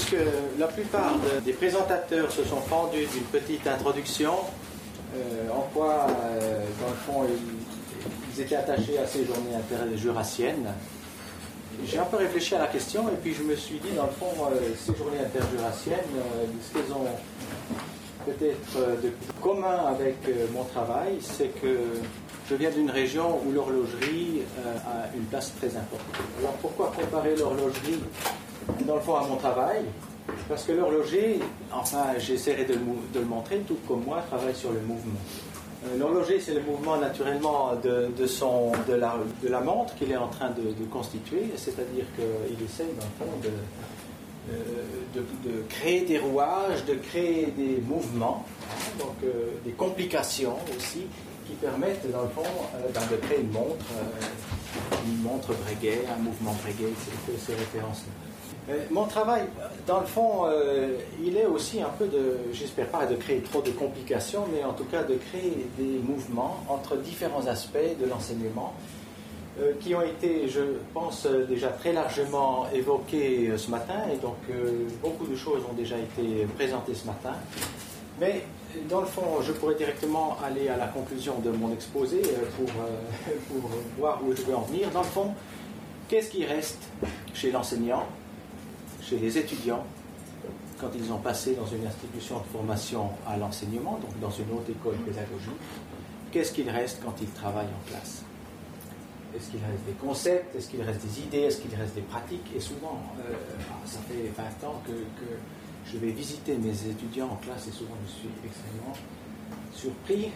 puisque la plupart des présentateurs se sont fendus d'une petite introduction, en quoi, dans le fond, ils étaient attachés à ces journées interjurassiennes, j'ai un peu réfléchi à la question et puis je me suis dit, dans le fond, ces journées interjurassiennes, ce qu'elles ont peut-être de commun avec mon travail, c'est que je viens d'une région où l'horlogerie a une place très importante. Alors pourquoi comparer l'horlogerie, dans le fond, à mon travail? Parce que l'horloger, enfin j'essaierai de le montrer, tout comme moi, travaille sur le mouvement. L'horloger, c'est le mouvement naturellement de la montre qu'il est en train de constituer, c'est-à-dire qu'il essaie, dans le fond, de créer des rouages, de créer des mouvements, donc des complications aussi, qui permettent, dans le fond, de créer une montre Breguet, un mouvement Breguet, ces références-là. Mon travail, dans le fond, il est aussi un peu j'espère pas de créer trop de complications, mais en tout cas de créer des mouvements entre différents aspects de l'enseignement qui ont été, je pense, déjà très largement évoqués ce matin, et donc beaucoup de choses ont déjà été présentées ce matin. Mais dans le fond, je pourrais directement aller à la conclusion de mon exposé pour voir où je veux en venir. Dans le fond, qu'est-ce qui reste chez l'enseignant, chez les étudiants, quand ils ont passé dans une institution de formation à l'enseignement, donc dans une haute école pédagogique? Qu'est-ce qu'il reste quand ils travaillent en classe? Est-ce qu'il reste des concepts? Est-ce qu'il reste des idées? Est-ce qu'il reste des pratiques? Et souvent, ça fait 20 ans que je vais visiter mes étudiants en classe et souvent je suis extrêmement surpris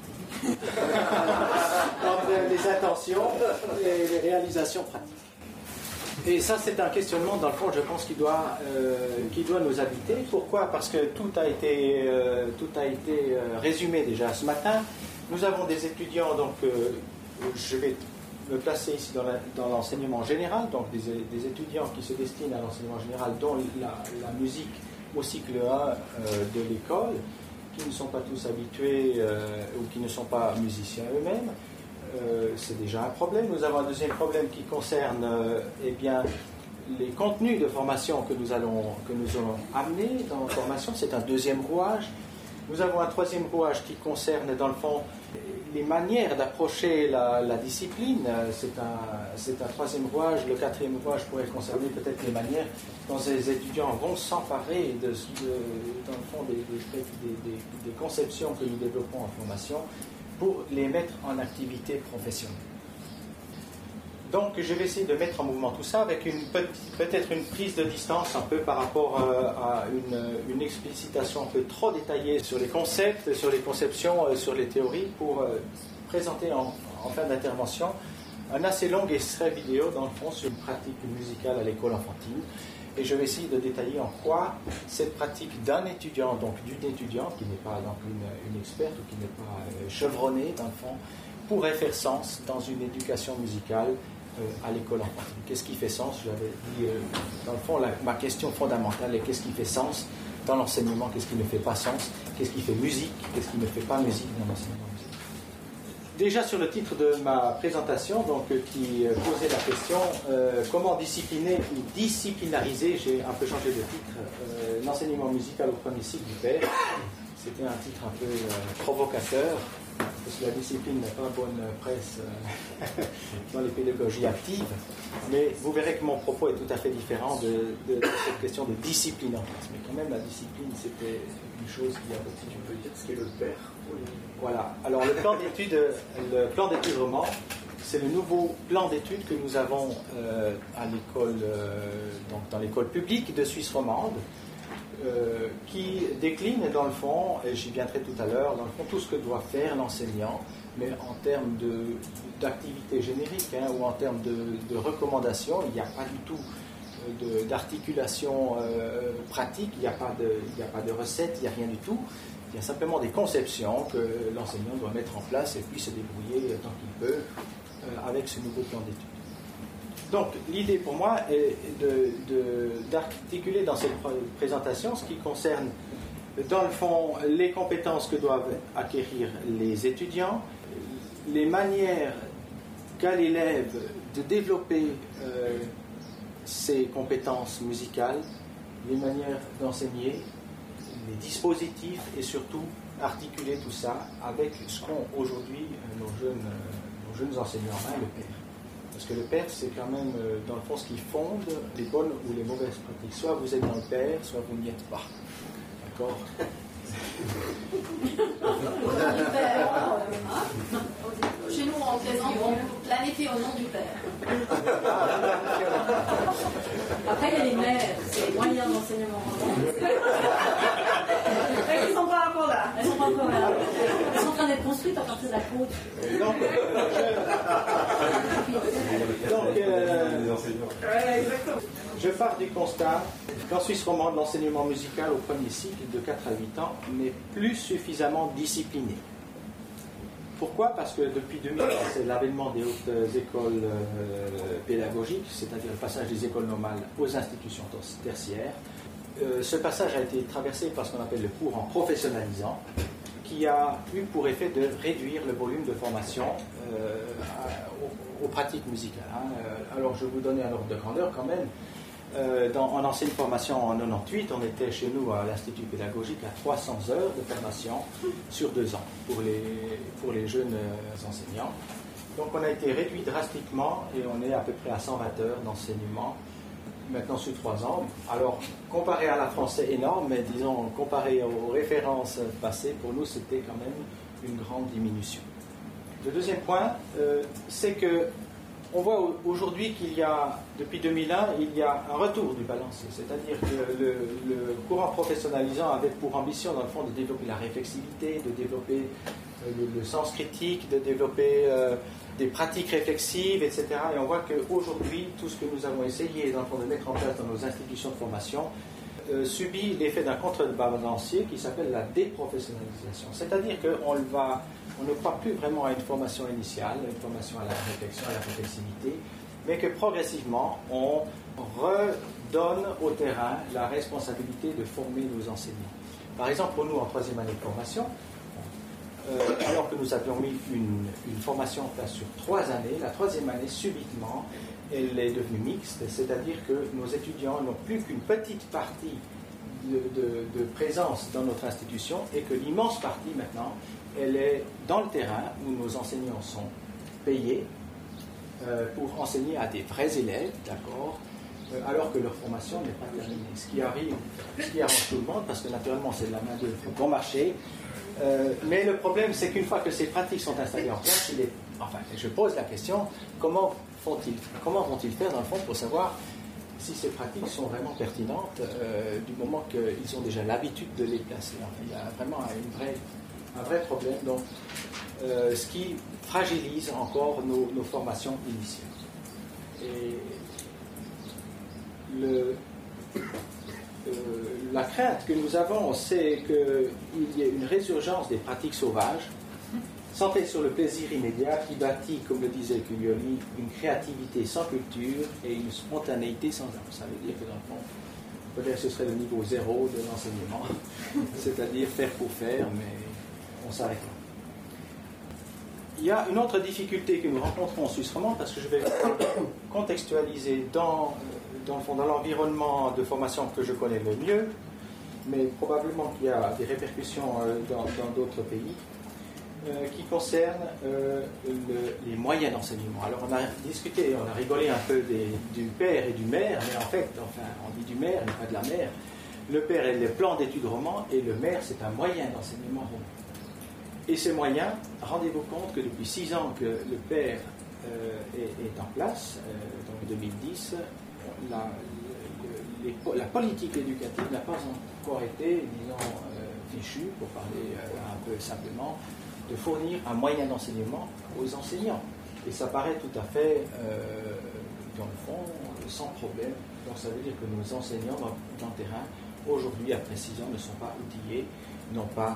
entre les intentions et les réalisations pratiques. Et ça, c'est un questionnement, dans le fond, je pense, qui doit nous habiter. Pourquoi? Parce que tout a été résumé déjà ce matin. Nous avons des étudiants, donc je vais me placer ici dans l'enseignement général, donc des étudiants qui se destinent à l'enseignement général, dont la musique au cycle 1 de l'école, qui ne sont pas tous habitués ou qui ne sont pas musiciens eux-mêmes. C'est déjà un problème. Nous avons un deuxième problème qui concerne les contenus de formation que nous allons amener dans la formation. C'est un deuxième rouage. Nous avons un troisième rouage qui concerne, dans le fond, les manières d'approcher la discipline. C'est un troisième rouage. Le quatrième rouage pourrait concerner peut-être les manières dont les étudiants vont s'emparer dans le fond des conceptions que nous développons en formation pour les mettre en activité professionnelle. Donc je vais essayer de mettre en mouvement tout ça avec peut-être une prise de distance un peu par rapport à une explicitation un peu trop détaillée sur les concepts, sur les conceptions, sur les théories, pour présenter en fin d'intervention un assez long extrait vidéo dans le fond sur une pratique musicale à l'école enfantine. Et je vais essayer de détailler en quoi cette pratique d'un étudiant, donc d'une étudiante qui n'est pas donc une experte ou qui n'est pas chevronnée dans le fond, pourrait faire sens dans une éducation musicale à l'école enfantine. Qu'est-ce qui fait sens? J'avais dit, dans le fond, ma question fondamentale est qu'est-ce qui fait sens dans l'enseignement, qu'est-ce qui ne fait pas sens, qu'est-ce qui fait musique, qu'est-ce qui ne fait pas musique dans l'enseignement musical. Déjà sur le titre de ma présentation, donc, qui posait la question comment discipliner ou disciplinariser, j'ai un peu changé de titre, l'enseignement musical au premier cycle du père. C'était un titre un peu provocateur, parce que la discipline n'a pas bonne presse dans les pédagogies actives, mais vous verrez que mon propos est tout à fait différent de cette question de discipline en classe. Mais quand même, la discipline, c'était une chose qui a aussi, tu peux dire, ce qu'est le père. Voilà. Alors le plan d'études roman, c'est le nouveau plan d'études que nous avons à l'école, donc dans l'école publique de Suisse romande, qui décline dans le fond, et j'y viendrai tout à l'heure, dans le fond tout ce que doit faire l'enseignant, mais en termes d'activité générique ou en termes de recommandations, il n'y a pas du tout d'articulation pratique, il n'y a pas de recette, il n'y a rien du tout. Il y a simplement des conceptions que l'enseignant doit mettre en place et puis se débrouiller tant qu'il peut avec ce nouveau plan d'études. Donc, l'idée pour moi est d'articuler dans cette présentation ce qui concerne, dans le fond, les compétences que doivent acquérir les étudiants, les manières qu'a l'élève de développer ses compétences musicales, les manières d'enseigner, les dispositifs et surtout articuler tout ça avec ce qu'ont aujourd'hui nos jeunes enseignants, le père. Parce que le père, c'est quand même, dans le fond, ce qui fonde les bonnes ou les mauvaises pratiques. Soit vous êtes dans le père, soit vous n'y êtes pas. D'accord? Chez nous, on plaisante, on planifie au nom du père. Après, il y a les mères, c'est les moyens d'enseignement. Elles ne sont pas encore là. Elles sont pas encore là. Elles sont en train d'être construites à partir de la côte. Je pars du constat qu'en Suisse romande, l'enseignement musical au premier cycle de 4 à 8 ans n'est plus suffisamment discipliné. Pourquoi? Parce que depuis 2000, c'est l'avènement des hautes écoles pédagogiques, c'est-à-dire le passage des écoles normales aux institutions tertiaires. Ce passage a été traversé par ce qu'on appelle le courant professionnalisant, qui a eu pour effet de réduire le volume de formation aux pratiques musicales. Alors je vais vous donner un ordre de grandeur quand même. En ancienne formation en 98, on était chez nous à l'Institut pédagogique à 300 heures de formation sur 2 ans pour les jeunes enseignants. Donc on a été réduit drastiquement et on est à peu près à 120 heures d'enseignement maintenant sur 3 ans. Alors comparé à la France c'est énorme, mais disons comparé aux références passées, pour nous c'était quand même une grande diminution. Le deuxième point, c'est que on voit aujourd'hui qu'il y a, depuis 2001, il y a un retour du balancier. C'est-à-dire que le courant professionnalisant avait pour ambition, dans le fond, de développer la réflexivité, de développer le sens critique, de développer des pratiques réflexives, etc. Et on voit qu'aujourd'hui, tout ce que nous avons essayé, dans le fond, de mettre en place dans nos institutions de formation, subit l'effet d'un contrebalancier qui s'appelle la déprofessionnalisation. C'est-à-dire qu'on ne croit plus vraiment à une formation initiale, une formation à la réflexion, à la réflexivité, mais que progressivement, on redonne au terrain la responsabilité de former nos enseignants. Par exemple, pour nous, en 3e année de formation, alors que nous avions mis une formation en place sur 3 années, la 3e année, subitement, elle est devenue mixte, c'est-à-dire que nos étudiants n'ont plus qu'une petite partie de présence dans notre institution et que l'immense partie maintenant, elle est dans le terrain où nos enseignants sont payés pour enseigner à des vrais élèves, d'accord, alors que leur formation n'est pas terminée. Ce qui arrange tout le monde, parce que naturellement c'est de la main-d'œuvre bon marché. Mais le problème, c'est qu'une fois que ces pratiques sont installées en place, je pose la question, comment vont-ils faire dans le fond pour savoir si ces pratiques sont vraiment pertinentes du moment qu'ils ont déjà l'habitude de les placer. Il y a vraiment un vrai problème, donc, ce qui fragilise encore nos formations initiales. Et la crainte que nous avons, c'est qu'il y ait une résurgence des pratiques sauvages, centrées sur le plaisir immédiat, qui bâtit, comme le disait Cuglioli, une créativité sans culture et une spontanéité sans âme. Ça veut dire que dans le fond, peut-être ce serait le niveau 0 de l'enseignement, c'est-à-dire faire pour faire, mais on s'arrête là. Il y a une autre difficulté que nous rencontrons en Suisse romande, parce que je vais contextualiser dans l'environnement de formation que je connais le mieux, mais probablement qu'il y a des répercussions dans d'autres pays, qui concernent les moyens d'enseignement. Alors on a discuté, on a rigolé un peu du père et du maire, mais en fait, on dit du maire, mais pas de la mère. Le père est le plan d'études roman et le maire, c'est un moyen d'enseignement roman. Et ces moyens, rendez-vous compte que depuis 6 ans que le père est en place, donc 2010, la politique éducative n'a pas encore été, disons, fichue, pour parler un peu simplement, de fournir un moyen d'enseignement aux enseignants. Et ça paraît tout à fait, dans le fond, sans problème. Donc ça veut dire que nos enseignants dans le terrain, aujourd'hui, après 6 ans, ne sont pas outillés, n'ont pas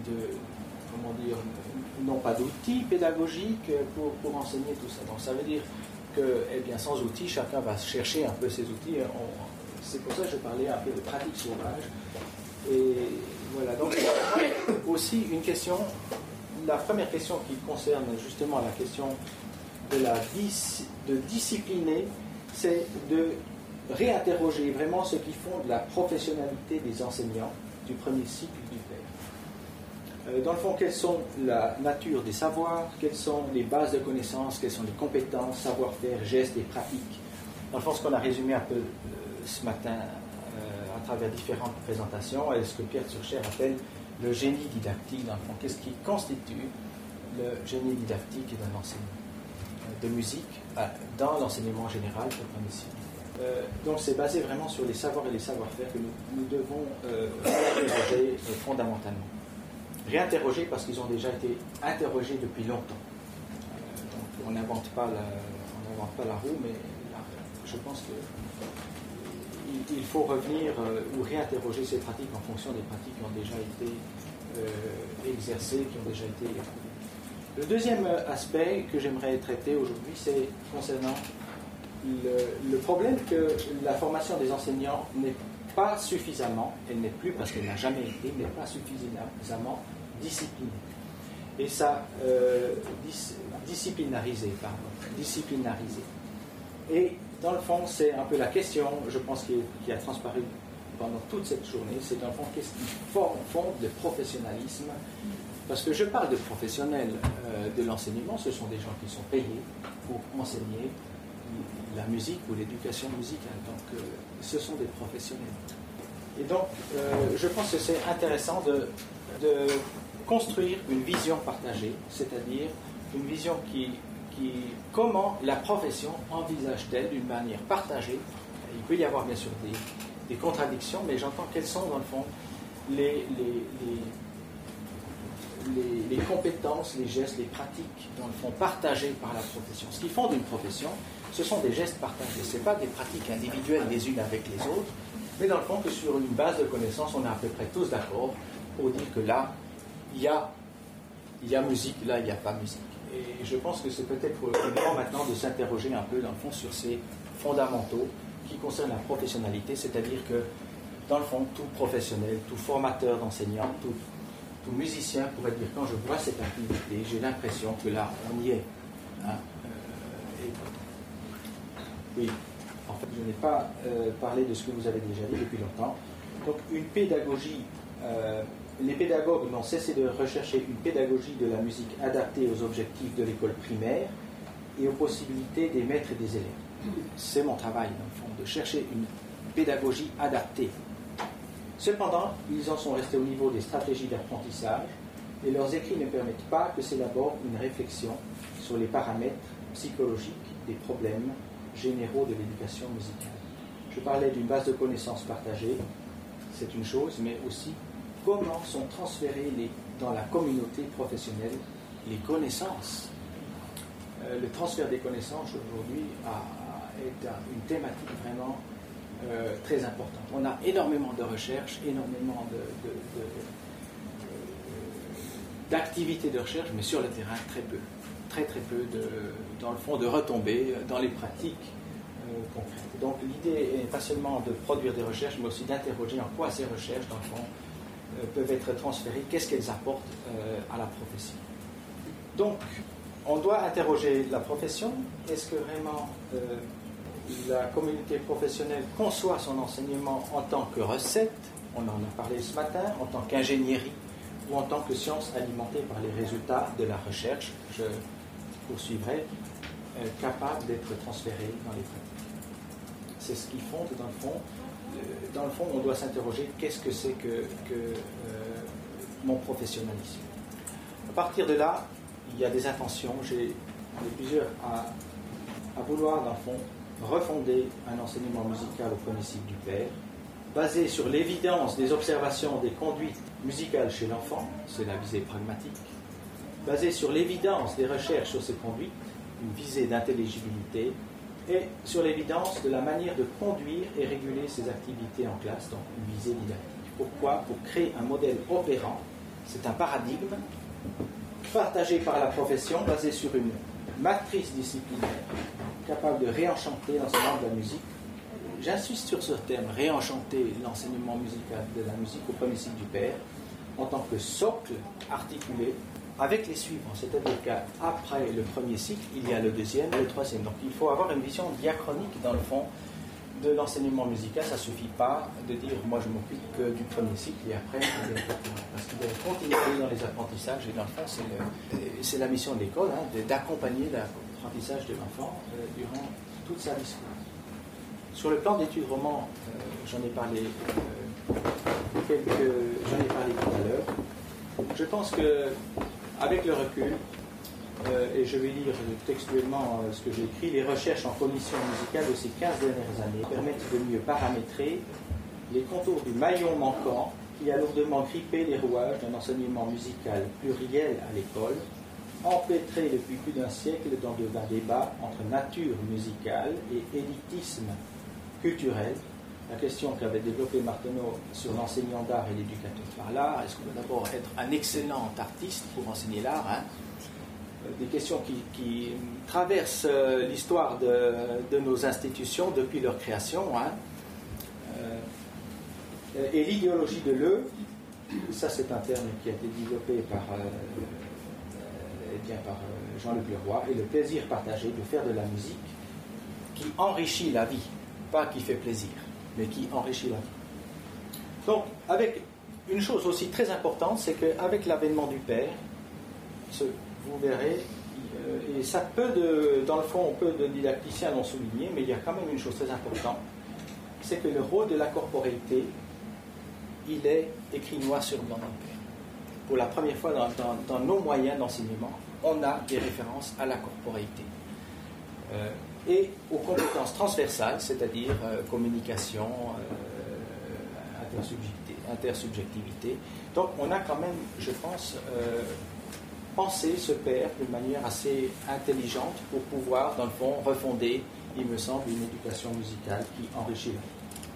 d'outils pédagogiques pour enseigner tout ça. Donc ça veut dire que, sans outils, chacun va chercher un peu ses outils. C'est pour ça que je parlais un peu de pratiques sauvages. Et voilà, donc aussi une question, la première question qui concerne justement la question de discipliner, c'est de réinterroger vraiment ce qui fonde la professionnalité des enseignants du premier cycle du père. Dans le fond, quelles sont la nature des savoirs, quelles sont les bases de connaissances, quelles sont les compétences, savoir-faire, gestes et pratiques. Dans le fond, ce qu'on a résumé un peu ce matin à travers différentes présentations, est ce que Pierre Turcher appelle le génie didactique. Dans le fond, qu'est-ce qui constitue le génie didactique d'un enseignant de musique dans l'enseignement général pour le premier cycle. Donc c'est basé vraiment sur les savoirs et les savoir-faire que nous devons réinterroger fondamentalement. Réinterroger parce qu'ils ont déjà été interrogés depuis longtemps. Donc on n'invente pas la roue, mais là, je pense qu'il faut revenir ou réinterroger ces pratiques en fonction des pratiques qui ont déjà été exercées, qui ont déjà été éprouvées. Le deuxième aspect que j'aimerais traiter aujourd'hui, c'est concernant le problème que la formation des enseignants n'est pas suffisamment, elle n'est plus parce qu'elle n'a jamais été, n'est pas suffisamment disciplinée. Et ça, disciplinarisée. Et dans le fond, c'est un peu la question, je pense, qui a transparu pendant toute cette journée, c'est dans le fond, qu'est-ce qui fonde le professionnalisme? Parce que je parle de professionnels de l'enseignement, ce sont des gens qui sont payés pour enseigner la musique ou l'éducation musicale. Donc, ce sont des professionnels. Et donc, je pense que c'est intéressant de construire une vision partagée, c'est-à-dire une vision comment la profession envisage-t-elle d'une manière partagée. Il peut y avoir bien sûr des contradictions, mais j'entends quelles sont dans le fond les compétences, les gestes, les pratiques dans le fond partagées par la profession. Ce qui fonde une profession, ce sont des gestes partagés. Ce n'est pas des pratiques individuelles les unes avec les autres, mais dans le fond que sur une base de connaissances, on est à peu près tous d'accord pour dire que là, il y a musique, là, il n'y a pas musique. Et je pense que c'est peut-être le moment maintenant de s'interroger un peu dans le fond sur ces fondamentaux qui concernent la professionnalité, c'est-à-dire que dans le fond, tout professionnel, tout formateur d'enseignants, tout musicien pourrait dire, quand je vois cette activité, j'ai l'impression que là, on y est. Hein, oui, en fait, je n'ai pas parlé de ce que vous avez déjà dit depuis longtemps. Donc, une pédagogie, les pédagogues n'ont cessé de rechercher une pédagogie de la musique adaptée aux objectifs de l'école primaire et aux possibilités des maîtres et des élèves. C'est mon travail, dans le fond, de chercher une pédagogie adaptée. Cependant, ils en sont restés au niveau des stratégies d'apprentissage et leurs écrits ne permettent pas que s'élabore une réflexion sur les paramètres psychologiques des problèmes généraux de l'éducation musicale. Je parlais d'une base de connaissances partagée, c'est une chose, mais aussi comment sont transférées dans la communauté professionnelle les connaissances. Le transfert des connaissances aujourd'hui est une thématique vraiment très importante. On a énormément de recherches, énormément d'activités de recherche, mais sur le terrain, très peu. Très peu, dans le fond, de retombées dans les pratiques concrètes. Donc l'idée n'est pas seulement de produire des recherches, mais aussi d'interroger en quoi ces recherches, dans le fond, peuvent être transférées, qu'est-ce qu'elles apportent à la profession. Donc, on doit interroger la profession. Est-ce que vraiment la communauté professionnelle conçoit son enseignement en tant que recette, on en a parlé ce matin, en tant qu'ingénierie, ou en tant que science alimentée par les résultats de la recherche, je poursuivrai, capable d'être transférée dans les pratiques. C'est ce qui fonde dans le fond. Dans le fond, on doit s'interroger qu'est-ce que c'est que mon professionnalisme. À partir de là, il y a des intentions. J'ai plusieurs à vouloir, dans le fond, refonder un enseignement musical au premier cycle du père, basé sur l'évidence des observations des conduites musicales chez l'enfant, c'est la visée pragmatique, basé sur l'évidence des recherches sur ces conduites, une visée d'intelligibilité, et sur l'évidence de la manière de conduire et réguler ces activités en classe, donc une visée didactique. Pourquoi? Pour créer un modèle opérant, c'est un paradigme partagé par la profession, basé sur une matrice disciplinaire, capable de réenchanter l'enseignement de la musique. J'insiste sur ce terme, réenchanter l'enseignement musical de la musique au premier cycle du père, en tant que socle articulé avec les suivants. C'est-à-dire qu'après le premier cycle, il y a le deuxième et le troisième. Donc il faut avoir une vision diachronique, dans le fond, de l'enseignement musical, ça ne suffit pas de dire moi je m'occupe que du premier cycle et après parce qu'il y a une continuité dans les apprentissages et dans le fond c'est la mission de l'école d'accompagner l'apprentissage de l'enfant durant toute sa vie scolaire. Sur le plan d'études roman, j'en ai parlé tout à l'heure. Je pense que avec le recul, et je vais lire textuellement ce que j'ai écrit, les recherches en cognition musicale de ces 15 dernières années permettent de mieux paramétrer les contours du maillon manquant qui a lourdement grippé les rouages d'un enseignement musical pluriel à l'école, empêtré depuis plus d'un siècle dans de vains débats entre nature musicale et élitisme culturel. La question qu'avait développée Martineau sur l'enseignant d'art et l'éducateur par l'art, est-ce qu'on doit d'abord être un excellent artiste pour enseigner l'art, des questions qui traversent l'histoire de nos institutions depuis leur création. Et l'idéologie de l'E, ça c'est un terme qui a été développé par Jean-Luc Leroy, et le plaisir partagé de faire de la musique qui enrichit la vie, pas qui fait plaisir, mais qui enrichit la vie. Donc, avec une chose aussi très importante, c'est qu'avec l'avènement du Père, vous verrez, et ça peut, dans le fond, peu de didacticiens l'ont souligné, mais il y a quand même une chose très importante, c'est que le rôle de la corporéité, il est écrit noir sur blanc dans le Père. Pour la première fois dans nos moyens d'enseignement, on a des références à la corporéité. Et aux compétences transversales, c'est-à-dire communication, intersubjectivité. Donc on a quand même, je pense, pensé ce père d'une manière assez intelligente pour pouvoir, dans le fond, refonder, il me semble, une éducation musicale qui enrichit la vie.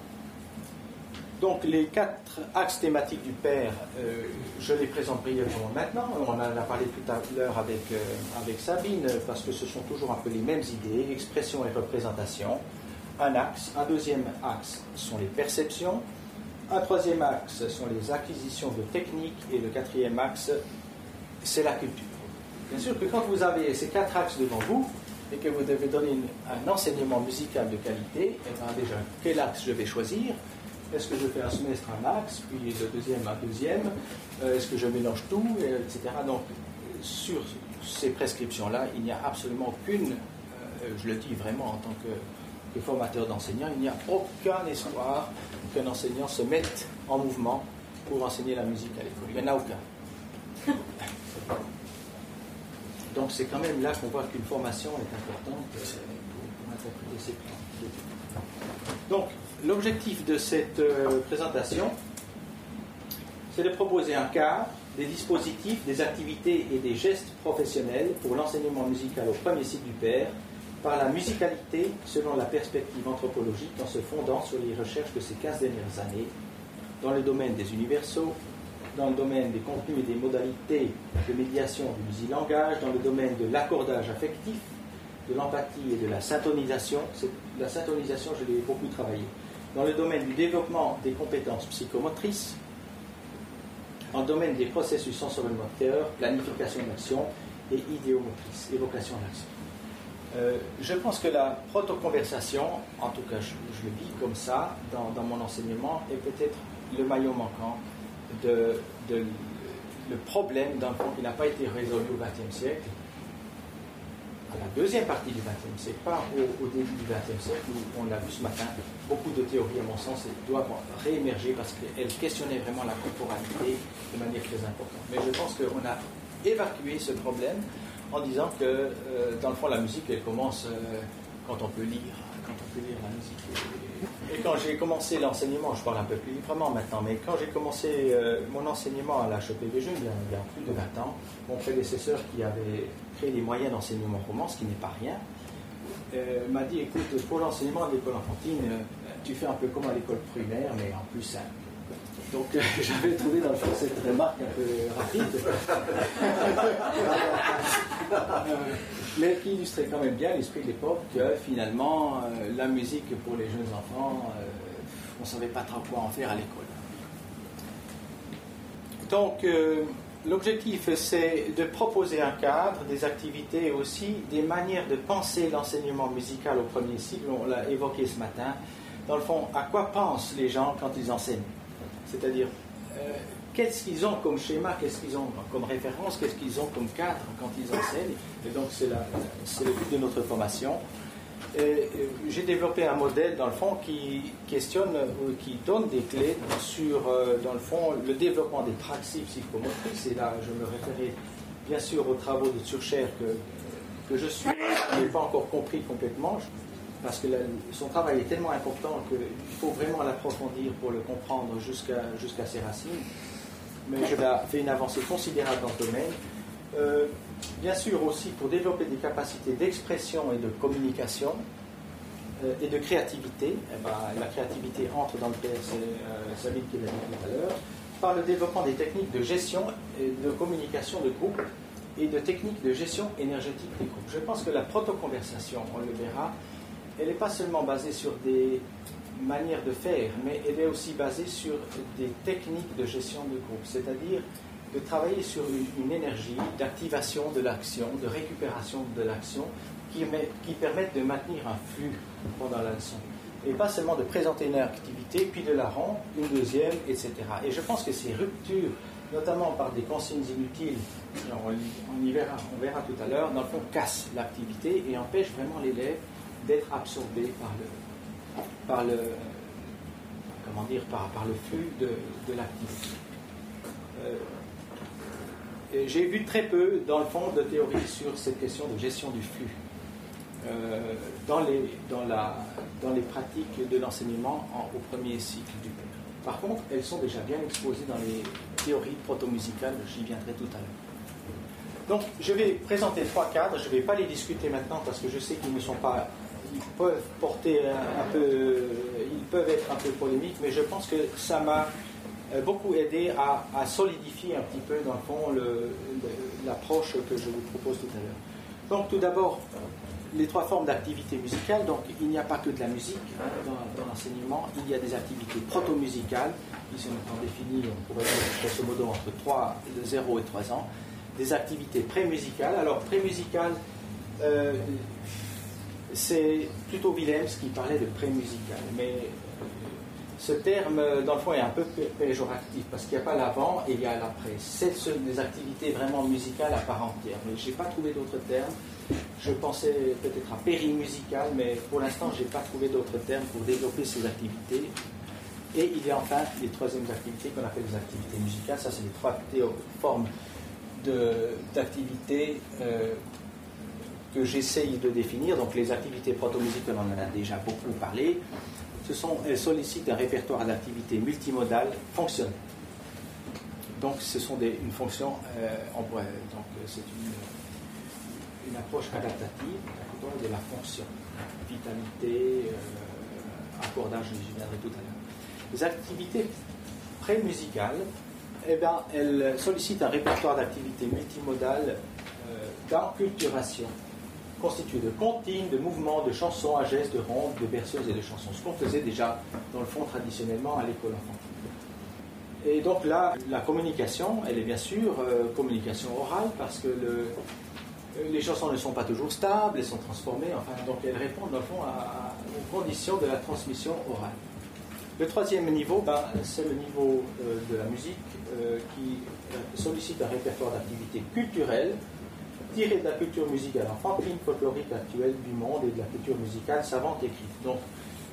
Donc les 4 axes thématiques du père, je les présente brièvement maintenant. On en a parlé tout à l'heure avec Sabine, parce que ce sont toujours un peu les mêmes idées, expression et représentation. Un axe. Un deuxième axe sont les perceptions. Un troisième axe sont les acquisitions de techniques. Et le quatrième axe, c'est la culture. Bien sûr que quand vous avez ces 4 axes devant vous, et que vous devez donner un enseignement musical de qualité, et bien déjà, quel axe je vais choisir ? Est-ce que je fais un semestre un axe, puis le deuxième un deuxième? Est-ce que je mélange tout, etc. Donc, sur ces prescriptions-là, il n'y a absolument aucune, je le dis vraiment en tant que formateur d'enseignants, il n'y a aucun espoir qu'un enseignant se mette en mouvement pour enseigner la musique à l'école. Il n'y en a aucun. Donc, c'est quand même là qu'on voit qu'une formation est importante pour interpréter ces plans. Donc, l'objectif de cette présentation, c'est de proposer un cadre, des dispositifs, des activités et des gestes professionnels pour l'enseignement musical au premier cycle du père, par la musicalité selon la perspective anthropologique en se fondant sur les recherches de ces 15 dernières années, dans le domaine des universaux, dans le domaine des contenus et des modalités de médiation du musique-langage, dans le domaine de l'accordage affectif, de l'empathie et de la syntonisation. La syntonisation, je l'ai beaucoup travaillé. Dans le domaine du développement des compétences psychomotrices, dans le domaine des processus sensoriels-moteurs, planification d'action et idéomotrice, évocation d'action. Je pense que la protoconversation, en tout cas je le vis comme ça dans mon enseignement, est peut-être le maillon manquant le problème d'un fond qui n'a pas été résolu au XXe siècle, à la deuxième partie du XXe siècle, pas au début du XXe siècle, où on l'a vu ce matin, beaucoup de théories, à mon sens, doivent réémerger parce qu'elles questionnaient vraiment la corporalité de manière très importante. Mais je pense qu'on a évacué ce problème en disant que, dans le fond, la musique, elle commence quand on peut lire la musique. Et quand j'ai commencé l'enseignement, je parle un peu plus librement maintenant, mais quand j'ai commencé mon enseignement à l'HEPV Jeune, il y a plus de 20 ans, mon prédécesseur qui avait créé les moyens d'enseignement roman, ce qui n'est pas rien, m'a dit, écoute, pour l'enseignement de l'école enfantine, tu fais un peu comme à l'école primaire, mais en plus simple. Donc j'avais trouvé dans le fond cette remarque un peu rapide, mais qui illustrait quand même bien l'esprit de l'époque que finalement la musique pour les jeunes enfants, on ne savait pas trop quoi en faire à l'école. Donc l'objectif c'est de proposer un cadre, des activités et aussi des manières de penser l'enseignement musical au premier cycle, on l'a évoqué ce matin, dans le fond, à quoi pensent les gens quand ils enseignent. C'est-à-dire, qu'est-ce qu'ils ont comme schéma, qu'est-ce qu'ils ont comme référence, qu'est-ce qu'ils ont comme cadre quand ils enseignent. Et donc, c'est le but de notre formation. J'ai développé un modèle, dans le fond, qui questionne, qui donne des clés sur, dans le fond, le développement des praxis psychomotrices. Et là, je me référais bien sûr aux travaux de Tschurcher que je suis, je n'ai pas encore compris complètement, parce que son travail est tellement important qu'il faut vraiment l'approfondir pour le comprendre jusqu'à ses racines. Mais je vais faire une avancée considérable dans le domaine. Bien sûr aussi pour développer des capacités d'expression et de communication et de créativité. La créativité entre dans le PS, c'est Sabine qui l'a dit tout à l'heure, par le développement des techniques de gestion et de communication de groupe et de techniques de gestion énergétique des groupes. Je pense que la protoconversation, on le verra, elle n'est pas seulement basée sur des manière de faire, mais elle est aussi basée sur des techniques de gestion de groupe, c'est-à-dire de travailler sur une énergie d'activation de l'action, de récupération de l'action, qui permettent de maintenir un flux pendant la leçon. Et pas seulement de présenter une activité, puis de la rendre, une deuxième, etc. Et je pense que ces ruptures, notamment par des consignes inutiles, on verra tout à l'heure, dans le fond, cassent l'activité et empêchent vraiment l'élève d'être absorbé par le flux de l'activité. J'ai vu très peu, dans le fond, de théorie sur cette question de gestion du flux dans les pratiques de l'enseignement au premier cycle du PER. Par contre, elles sont déjà bien exposées dans les théories proto-musicales, j'y viendrai tout à l'heure. Donc, je vais présenter 3 cadres, je ne vais pas les discuter maintenant parce que je sais qu'ils ne sont pas... Ils peuvent porter ils peuvent être un peu polémiques, mais je pense que ça m'a beaucoup aidé à solidifier un petit peu, dans le fond, l'approche que je vous propose tout à l'heure. Donc, tout d'abord, les 3 formes d'activité musicale. Donc, il n'y a pas que de la musique dans l'enseignement, il y a des activités proto-musicales, qui sont définies, on pourrait dire, grosso modo, entre 0 et 3 ans, des activités pré-musicales. Alors, pré-musicales, c'est plutôt Willems qui parlait de pré-musical, mais ce terme, dans le fond, est un peu péjoratif, parce qu'il n'y a pas l'avant et il y a l'après. C'est des activités vraiment musicales à part entière, mais je n'ai pas trouvé d'autres termes. Je pensais peut-être à périmusical, mais pour l'instant, je n'ai pas trouvé d'autres termes pour développer ces activités. Et il y a enfin les 3e activités qu'on appelle les activités musicales. Ça, c'est les 3 formes d'activités que j'essaye de définir. Donc les activités proto-musicales, on en a déjà beaucoup parlé. Elles sollicitent un répertoire d'activités multimodales fonctionnelles. Donc ce sont une fonction, donc c'est une approche adaptative de la fonction. Vitalité, accordage, j'y viendrai tout à l'heure. Les activités pré-musicales, elles sollicitent un répertoire d'activités multimodales d'enculturation, constitué de comptines, de mouvements, de chansons à gestes, de rondes, de berceuses et de chansons. Ce qu'on faisait déjà, dans le fond, traditionnellement à l'école enfantine. Et donc là, la communication, elle est bien sûr communication orale, parce que les chansons ne sont pas toujours stables, elles sont transformées, enfin, donc elles répondent, dans le fond, aux conditions de la transmission orale. Le 3e niveau, c'est le niveau de la musique qui sollicite un répertoire d'activités culturelles tiré de la culture musicale enfantine, folklorique actuelle du monde et de la culture musicale savante écrite. Donc,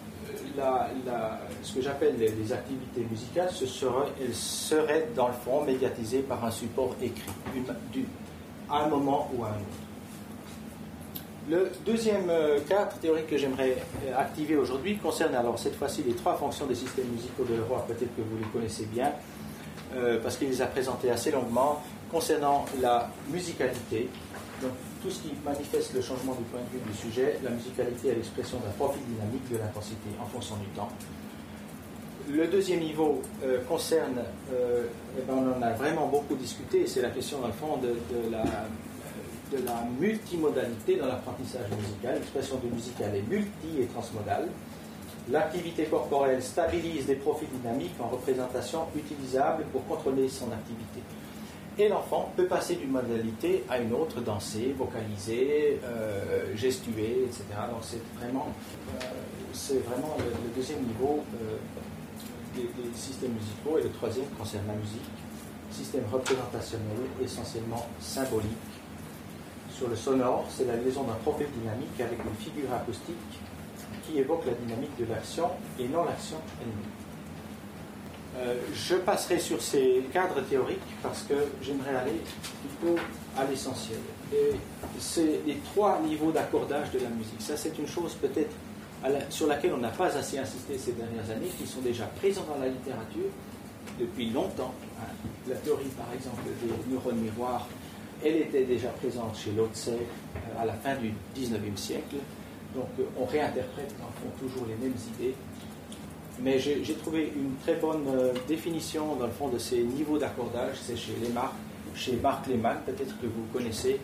ce que j'appelle les activités musicales, elles seraient dans le fond médiatisées par un support écrit, à un moment ou à un autre. Le 2e cadre théorique que j'aimerais activer aujourd'hui concerne alors cette fois-ci les 3 fonctions des systèmes musicaux de Leroy. Peut-être que vous les connaissez bien, parce qu'il les a présentés assez longuement, concernant la musicalité. Donc, tout ce qui manifeste le changement du point de vue du sujet, la musicalité est l'expression d'un profil dynamique de l'intensité en fonction du temps. Le 2e niveau concerne, on en a vraiment beaucoup discuté, c'est la question dans le fond de la multimodalité dans l'apprentissage musical. L'expression de musical est multi et transmodale. L'activité corporelle stabilise des profils dynamiques en représentation utilisable pour contrôler son activité. Et l'enfant peut passer d'une modalité à une autre, danser, vocaliser, gestuer, etc. Donc c'est vraiment le deuxième niveau des systèmes musicaux, et le troisième concerne la musique, système représentationnel essentiellement symbolique. Sur le sonore, c'est la liaison d'un profil dynamique avec une figure acoustique qui évoque la dynamique de l'action et non l'action elle-même. Je passerai sur ces cadres théoriques parce que j'aimerais aller plutôt à l'essentiel. Et c'est les 3 niveaux d'accordage de la musique. Ça, c'est une chose peut-être sur laquelle on n'a pas assez insisté ces dernières années, qui sont déjà présents dans la littérature depuis longtemps. La théorie, par exemple, des neurones miroirs, elle était déjà présente chez Lotze à la fin du 19e siècle. Donc on réinterprète en fond toujours les mêmes idées. Mais j'ai trouvé une très bonne définition dans le fond de ces niveaux d'accordage. C'est chez Mark Lehmann, peut-être que vous connaissez,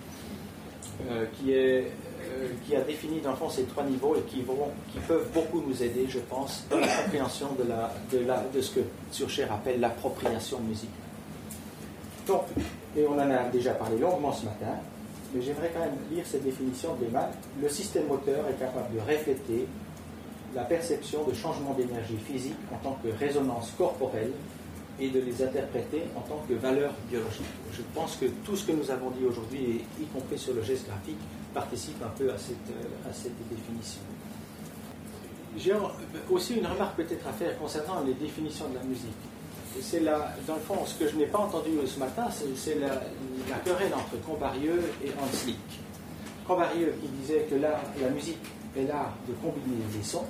qui a défini dans le fond ces 3 niveaux et qui peuvent beaucoup nous aider, je pense, dans la compréhension de ce que Surcher appelle l'appropriation musicale. Donc, et on en a déjà parlé longuement ce matin, mais j'aimerais quand même lire cette définition de Lehmann. Le système moteur est capable de refléter la perception de changements d'énergie physique en tant que résonance corporelle et de les interpréter en tant que valeur biologique. Je pense que tout ce que nous avons dit aujourd'hui, y compris sur le geste graphique, participe un peu à cette définition. J'ai aussi une remarque peut-être à faire concernant les définitions de la musique. C'est dans le fond, ce que je n'ai pas entendu ce matin, c'est la querelle entre Combarieu et Hanslick. Combarieu qui disait que la musique est l'art de combiner les sons,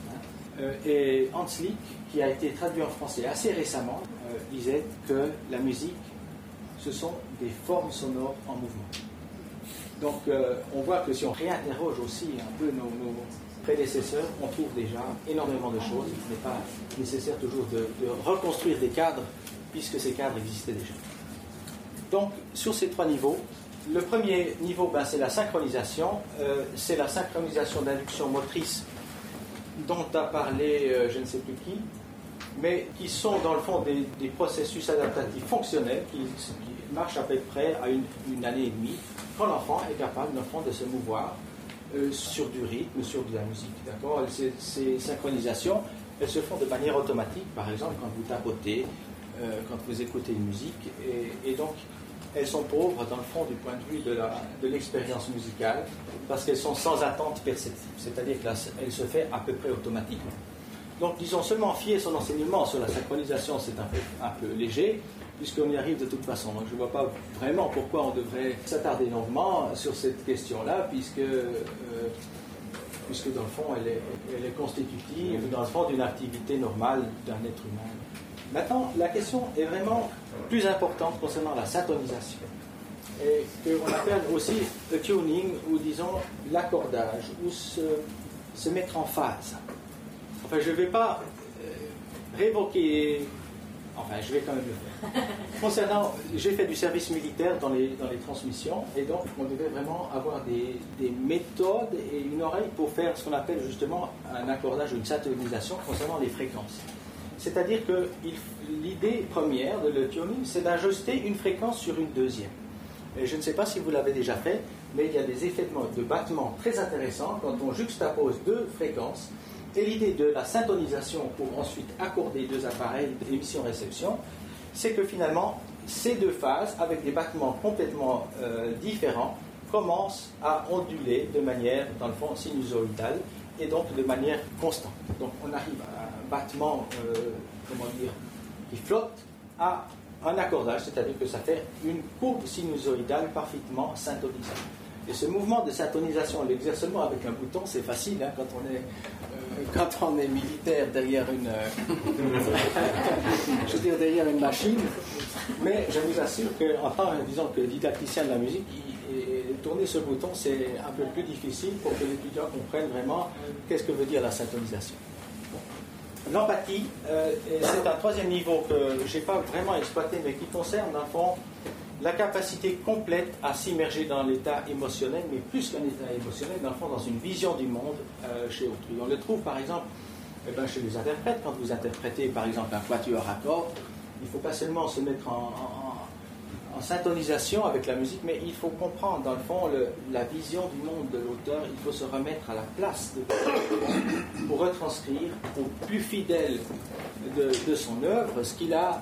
et Hanslick, qui a été traduit en français assez récemment, disait que la musique, ce sont des formes sonores en mouvement. Donc on voit que si on réinterroge aussi un peu nos prédécesseurs, on trouve déjà énormément de choses. Il n'est pas nécessaire toujours de reconstruire des cadres, puisque ces cadres existaient déjà. Donc, sur ces 3 niveaux, le premier niveau, c'est la synchronisation. C'est la synchronisation d'induction motrice dont a parlé je ne sais plus qui, mais qui sont dans le fond des processus adaptatifs fonctionnels qui marchent à peu près à une année et demie, quand l'enfant est capable, dans le fond, de se mouvoir sur du rythme, sur de la musique. D'accord ? Ces synchronisations, elles se font de manière automatique, par exemple quand vous tapotez, quand vous écoutez une musique, et donc elles sont pauvres dans le fond du point de vue de l'expérience musicale, parce qu'elles sont sans attente perceptive, c'est-à-dire qu'elles se fait à peu près automatiquement. Donc disons seulement fier son enseignement sur la synchronisation, c'est un peu léger, puisqu'on y arrive de toute façon. Donc je ne vois pas vraiment pourquoi on devrait s'attarder longuement sur cette question-là, puisque dans le fond, elle est constitutive, dans le fond, d'une activité normale d'un être humain. Maintenant, la question est vraiment plus importante concernant la syntonisation, et qu'on appelle aussi le tuning, ou disons l'accordage, ou se mettre en phase. Enfin, je ne vais pas révoquer... Enfin, je vais quand même le faire. Concernant, j'ai fait du service militaire dans les transmissions, et donc on devait vraiment avoir des méthodes et une oreille pour faire ce qu'on appelle justement un accordage ou une syntonisation concernant les fréquences. C'est-à-dire que l'idée première de le tuning, c'est d'ajuster une fréquence sur une deuxième. Et je ne sais pas si vous l'avez déjà fait, mais il y a des effets de battement très intéressants quand on juxtapose 2 fréquences. Et l'idée de la syntonisation pour ensuite accorder 2 appareils d'émission-réception, c'est que finalement, ces 2 phases, avec des battements complètement différents, commencent à onduler de manière, dans le fond, sinusoïdale, et donc de manière constante. Donc on arrive à un battement, qui flotte, à un accordage, c'est-à-dire que ça fait une courbe sinusoïdale parfaitement syntonisable. Et ce mouvement de syntonisation, l'exercement avec un bouton, c'est facile quand on est militaire derrière derrière une machine. Mais je vous assure qu'en tant disons, que didacticien de la musique, tourner ce bouton, c'est un peu plus difficile pour que l'étudiant comprenne vraiment qu'est-ce que veut dire la syntonisation. L'empathie, c'est un 3e niveau que je n'ai pas vraiment exploité, mais qui concerne, dans le fond, la capacité complète à s'immerger dans l'état émotionnel, mais plus qu'un état émotionnel, dans le fond, dans une vision du monde chez autrui. On le trouve, par exemple, chez les interprètes. Quand vous interprétez, par exemple, un quatuor à cordes, il ne faut pas seulement se mettre en syntonisation avec la musique, mais il faut comprendre, dans le fond, la vision du monde de l'auteur. Il faut se remettre à la place pour retranscrire au plus fidèle de son œuvre ce qu'il a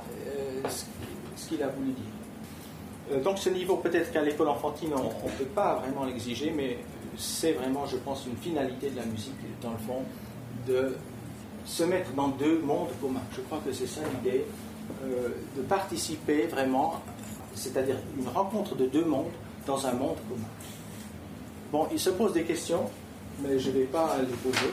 voulu dire. Donc ce niveau, peut-être qu'à l'école enfantine, on ne peut pas vraiment l'exiger, mais c'est vraiment, je pense, une finalité de la musique, dans le fond, de se mettre dans deux mondes communs. Je crois que c'est ça l'idée, de participer vraiment, c'est-à-dire une rencontre de deux mondes dans un monde commun. Bon, il se pose des questions, mais je ne vais pas les poser.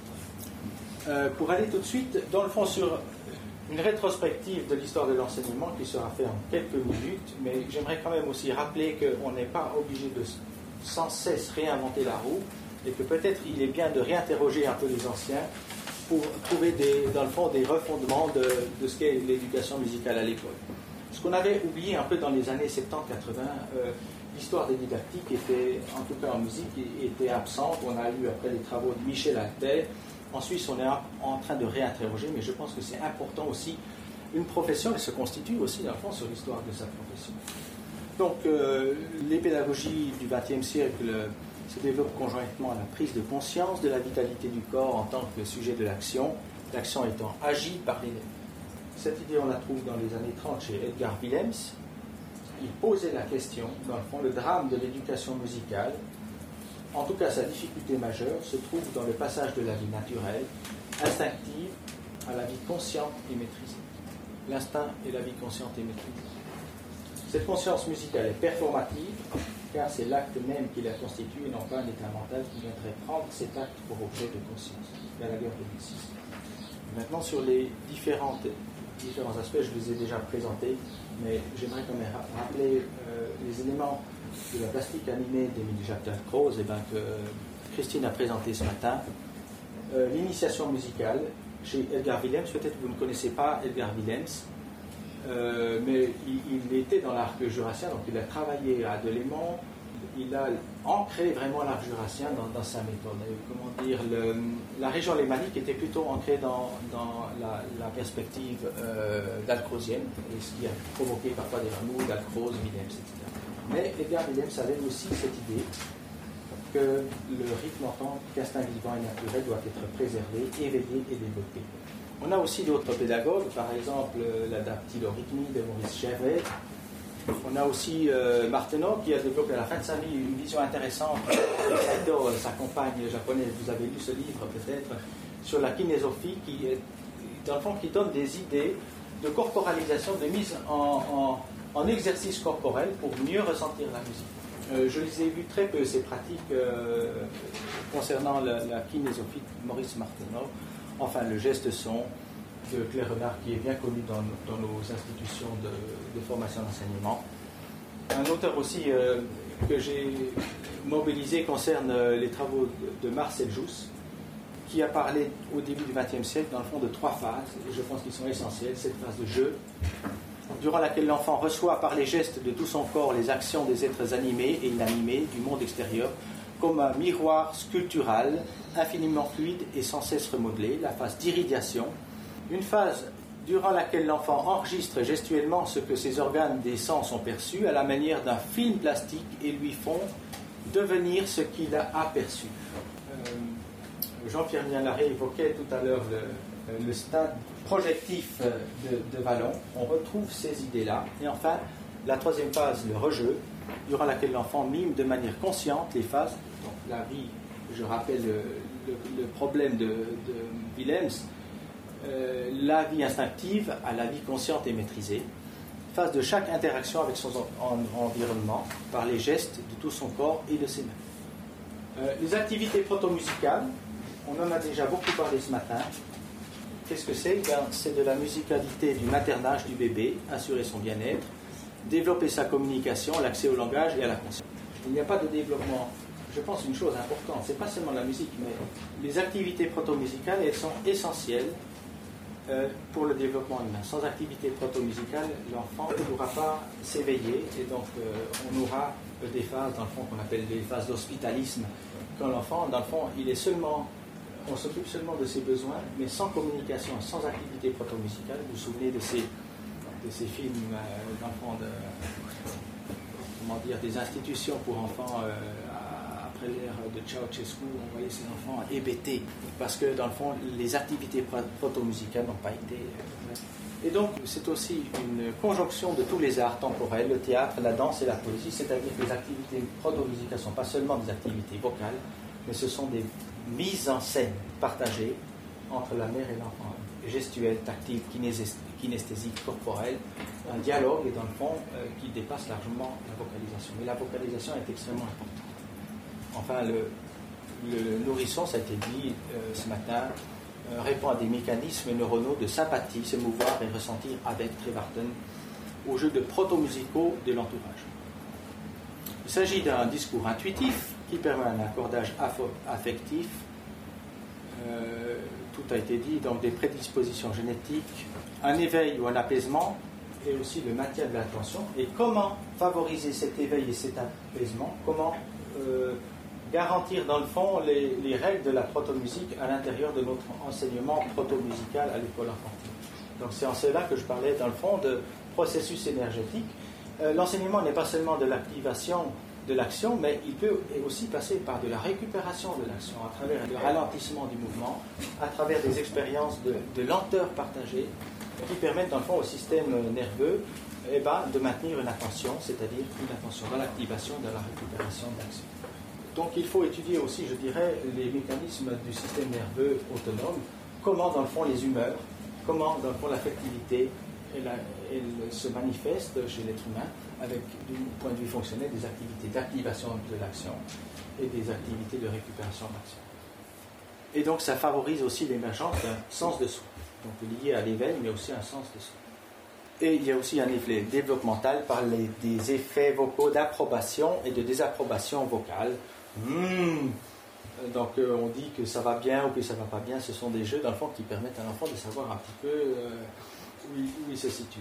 Pour aller tout de suite, dans le fond, sur une rétrospective de l'histoire de l'enseignement qui sera faite en quelques minutes, mais j'aimerais quand même aussi rappeler qu'on n'est pas obligé de sans cesse réinventer la roue, et que peut-être il est bien de réinterroger un peu les anciens pour trouver dans le fond des refondements de ce qu'est l'éducation musicale à l'école. Ce qu'on avait oublié un peu dans les années 70-80, l'histoire des didactiques était, en tout cas en musique, était absente. On a eu après les travaux de Michel Alter. En Suisse, on est en train de réinterroger, mais je pense que c'est important aussi. Une profession, elle se constitue aussi, dans le fond, sur l'histoire de sa profession. Donc, les pédagogies du XXe siècle se développent conjointement à la prise de conscience de la vitalité du corps en tant que sujet de l'action, l'action étant agie par l'élève. Cette idée, on la trouve dans les années 30 chez Edgar Willems. Il posait la question, dans le fond, le drame de l'éducation musicale, en tout cas sa difficulté majeure, se trouve dans le passage de la vie naturelle, instinctive, à la vie consciente et maîtrisée. L'instinct et la vie consciente et maîtrisée. Cette conscience musicale est performative, car c'est l'acte même qui la constitue et non pas un état mental qui viendrait prendre cet acte pour objet de conscience. Gallagher 2006. Maintenant, sur les différents aspects, je les ai déjà présentés, mais j'aimerais quand même rappeler les éléments de la plastique animée d'Émile Jacques Dalcroze que Christine a présenté ce matin. L'initiation musicale chez Edgar Willems. Peut-être que vous ne connaissez pas Edgar Willems, mais il était dans l'arc jurassien, donc il a travaillé à Delémont. Il a ancré vraiment l'arc jurassien dans sa méthode. Et, comment dire, la région lémanique était plutôt ancrée dans la perspective dalcrozienne, et ce qui a provoqué parfois des remous, Dalcroze, Willems, etc. Mais Edgar Willems avait aussi cette idée que le rythme en tant qu'instinct vivant et naturel doit être préservé, éveillé et développé. On a aussi d'autres pédagogues, par exemple la dactylorythmie de Maurice Chevret. On a aussi Martenot qui a développé à la fin de sa vie une vision intéressante. Saito, sa compagne japonaise, vous avez lu ce livre peut-être, sur la kinésophie, qui est, dans le fond, qui donne des idées de corporalisation, de mise en exercice corporel pour mieux ressentir la musique. Je les ai vus très peu, ces pratiques concernant la kinésophie de Maurice Martenot, enfin le geste son de Claire Renard, qui est bien connu dans nos institutions de formation d'enseignement. Un auteur aussi que j'ai mobilisé concerne les travaux de Marcel Jousse, qui a parlé au début du XXe siècle, dans le fond, de trois phases, et je pense qu'ils sont essentielles. Cette phase de jeu, durant laquelle l'enfant reçoit par les gestes de tout son corps les actions des êtres animés et inanimés du monde extérieur, comme un miroir sculptural, infiniment fluide et sans cesse remodelé. La phase d'irradiation, une phase durant laquelle l'enfant enregistre gestuellement ce que ses organes des sens ont perçu à la manière d'un film plastique et lui font devenir ce qu'il a aperçu. Jean-Pierre Mialaré évoquait tout à l'heure le stade projectif de Vallon. On retrouve ces idées-là. Et enfin, la troisième phase, le rejeu, durant laquelle l'enfant mime de manière consciente les phases. Donc la vie, je rappelle le problème de Willems, la vie instinctive à la vie consciente et maîtrisée, phase de chaque interaction avec son environnement par les gestes de tout son corps et de ses mains. Les activités proto-musicales, on en a déjà beaucoup parlé ce matin. Qu'est-ce que c'est? C'est de la musicalité du maternage du bébé, assurer son bien-être, développer sa communication, l'accès au langage et à la conscience. Il n'y a pas de développement. Je pense une chose importante, c'est pas seulement la musique, mais les activités proto-musicales, elles sont essentielles pour le développement humain. Sans activité proto-musicale, l'enfant ne pourra pas s'éveiller, et donc on aura des phases, dans le fond, qu'on appelle des phases d'hospitalisme. Quand l'enfant, dans le fond, on s'occupe seulement de ses besoins, mais sans communication, sans activité proto-musicale. Vous vous souvenez de ces ces films d'enfants, comment dire, des institutions pour enfants après l'ère de Ceausescu, on voyait ces enfants hébétés parce que dans le fond les activités proto-musicales n'ont pas été et donc c'est aussi une conjonction de tous les arts temporels, le théâtre, la danse et la poésie, c'est-à-dire que les activités proto-musicales ne sont pas seulement des activités vocales, mais ce sont des mises en scène partagées entre la mère et l'enfant, gestuelles, tactiles, kinesthésiques, corporelles, un dialogue et dans le fond qui dépasse largement la vocalisation. Mais la vocalisation est extrêmement importante. Enfin, le nourrisson, ça a été dit ce matin, répond à des mécanismes neuronaux de sympathie, se mouvoir et ressentir avec Trevarton au jeu de proto-musicaux de l'entourage. Il s'agit d'un discours intuitif qui permet un accordage affectif. Tout a été dit, donc des prédispositions génétiques, un éveil ou un apaisement et aussi le maintien de l'attention. Et comment favoriser cet éveil et cet apaisement, comment garantir dans le fond les règles de la proto-musique à l'intérieur de notre enseignement proto-musical à l'école infantile. Donc c'est en cela que je parlais dans le fond de processus énergétique. L'enseignement n'est pas seulement de l'activation de l'action, mais il peut aussi passer par de la récupération de l'action, à travers le ralentissement du mouvement, à travers des expériences de lenteur partagée qui permettent dans le fond au système nerveux de maintenir une attention, c'est-à-dire une attention dans l'activation, dans la récupération de l'action. Donc il faut étudier aussi, je dirais, les mécanismes du système nerveux autonome, comment dans le fond les humeurs, comment dans le fond l'affectivité elle se manifeste chez l'être humain avec, du point de vue fonctionnel, des activités d'activation de l'action et des activités de récupération de l'action. Et donc ça favorise aussi l'émergence d'un sens de soi, donc lié à l'éveil, mais aussi un sens de soi. Et il y a aussi un effet développemental par des effets vocaux d'approbation et de désapprobation vocale. Donc on dit que ça va bien ou que ça va pas bien, ce sont des jeux dans le fond qui permettent à l'enfant de savoir un petit peu où il se situe.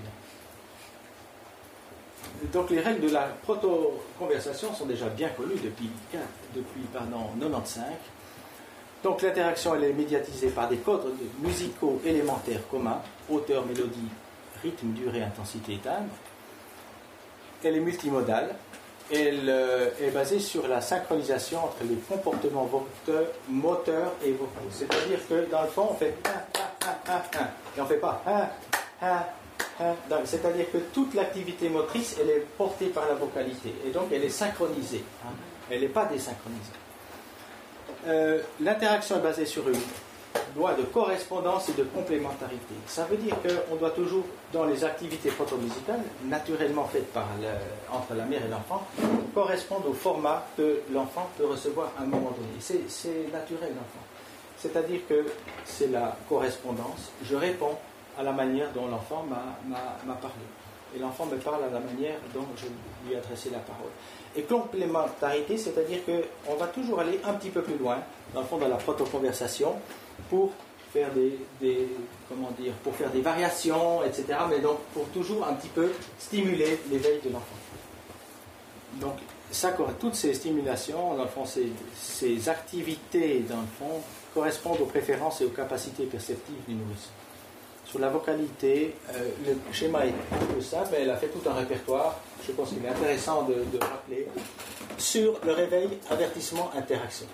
Donc les règles de la proto-conversation sont déjà bien connues depuis 1995. Donc l'interaction elle est médiatisée par des codes musicaux élémentaires communs, hauteur, mélodie, rythme, durée, intensité et timbre. Elle est multimodale. Elle est basée sur la synchronisation entre les comportements moteurs et vocaux. C'est-à-dire que dans le fond, on fait et on ne fait pas c'est-à-dire que toute l'activité motrice, elle est portée par la vocalité. Et donc, elle est synchronisée. Elle n'est pas désynchronisée. L'interaction est basée sur une loi de correspondance et de complémentarité. Ça veut dire qu'on doit toujours, dans les activités proto-musicales, naturellement faites entre la mère et l'enfant, correspondre au format que l'enfant peut recevoir à un moment donné. C'est naturel, l'enfant. C'est-à-dire que c'est la correspondance. Je réponds à la manière dont l'enfant m'a parlé. Et l'enfant me parle à la manière dont je lui ai adressé la parole. Et complémentarité, c'est-à dire qu'on va toujours aller un petit peu plus loin, dans le fond, dans la proto-conversation, pour faire pour faire des variations, etc. Mais donc pour toujours un petit peu stimuler l'éveil de l'enfant. Donc toutes ces stimulations, dans le fond, ces activités, dans le fond, correspondent aux préférences et aux capacités perceptives du nourrisson. Sur la vocalité, le schéma est un peu simple, mais elle a fait tout un répertoire, je pense qu'il est intéressant de rappeler, sur le réveil, avertissement, interaction.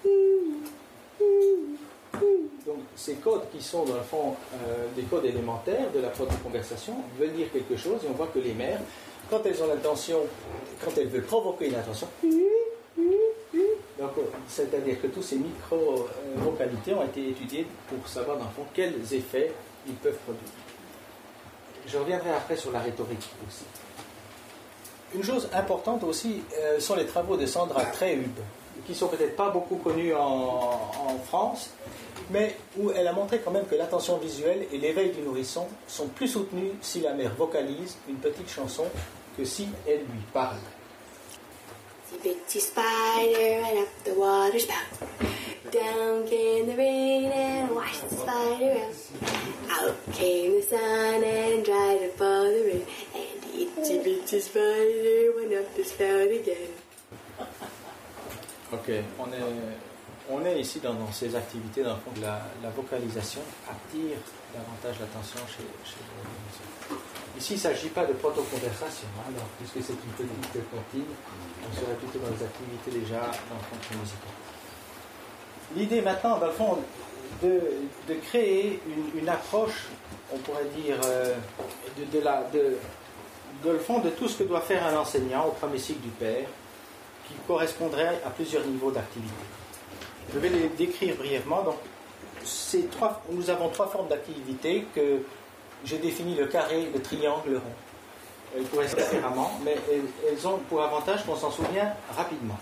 Donc ces codes qui sont dans le fond des codes élémentaires de la proto-conversation veulent dire quelque chose, et on voit que les mères, quand elles ont l'intention, quand elles veulent provoquer une attention, donc c'est-à-dire que tous ces micro-vocalités ont été étudiées pour savoir dans le fond quels effets ils peuvent produire. Je reviendrai après sur la rhétorique aussi. Une chose importante aussi sont les travaux de Sandra Trehub, qui sont peut-être pas beaucoup connus en France, mais où elle a montré quand même que l'attention visuelle et l'éveil du nourrisson sont plus soutenus si la mère vocalise une petite chanson que si elle lui parle. The bitchy spider ran up the water spout. Down came the rain and washed the spider out. Out came the sun and dried up all the rain. And the itchy bitchy spider went up the spout again. Ok, on est ici dans ces activités, dans le fond, la vocalisation attire davantage l'attention chez les musiciens. Ici, il ne s'agit pas de proto-conversation, hein, alors, puisque c'est une petite comptine, on serait plutôt dans les activités déjà dans le fond musical. L'idée maintenant, dans le fond, de créer une approche, on pourrait dire, le fond de tout ce que doit faire un enseignant au premier cycle du père, qui correspondrait à plusieurs niveaux d'activité. Je vais les décrire brièvement. Donc, nous avons 3 formes d'activité que j'ai définies, le carré, le triangle, le rond. Elles pourraient être différemment, mais elles ont pour avantage qu'on s'en souvient rapidement.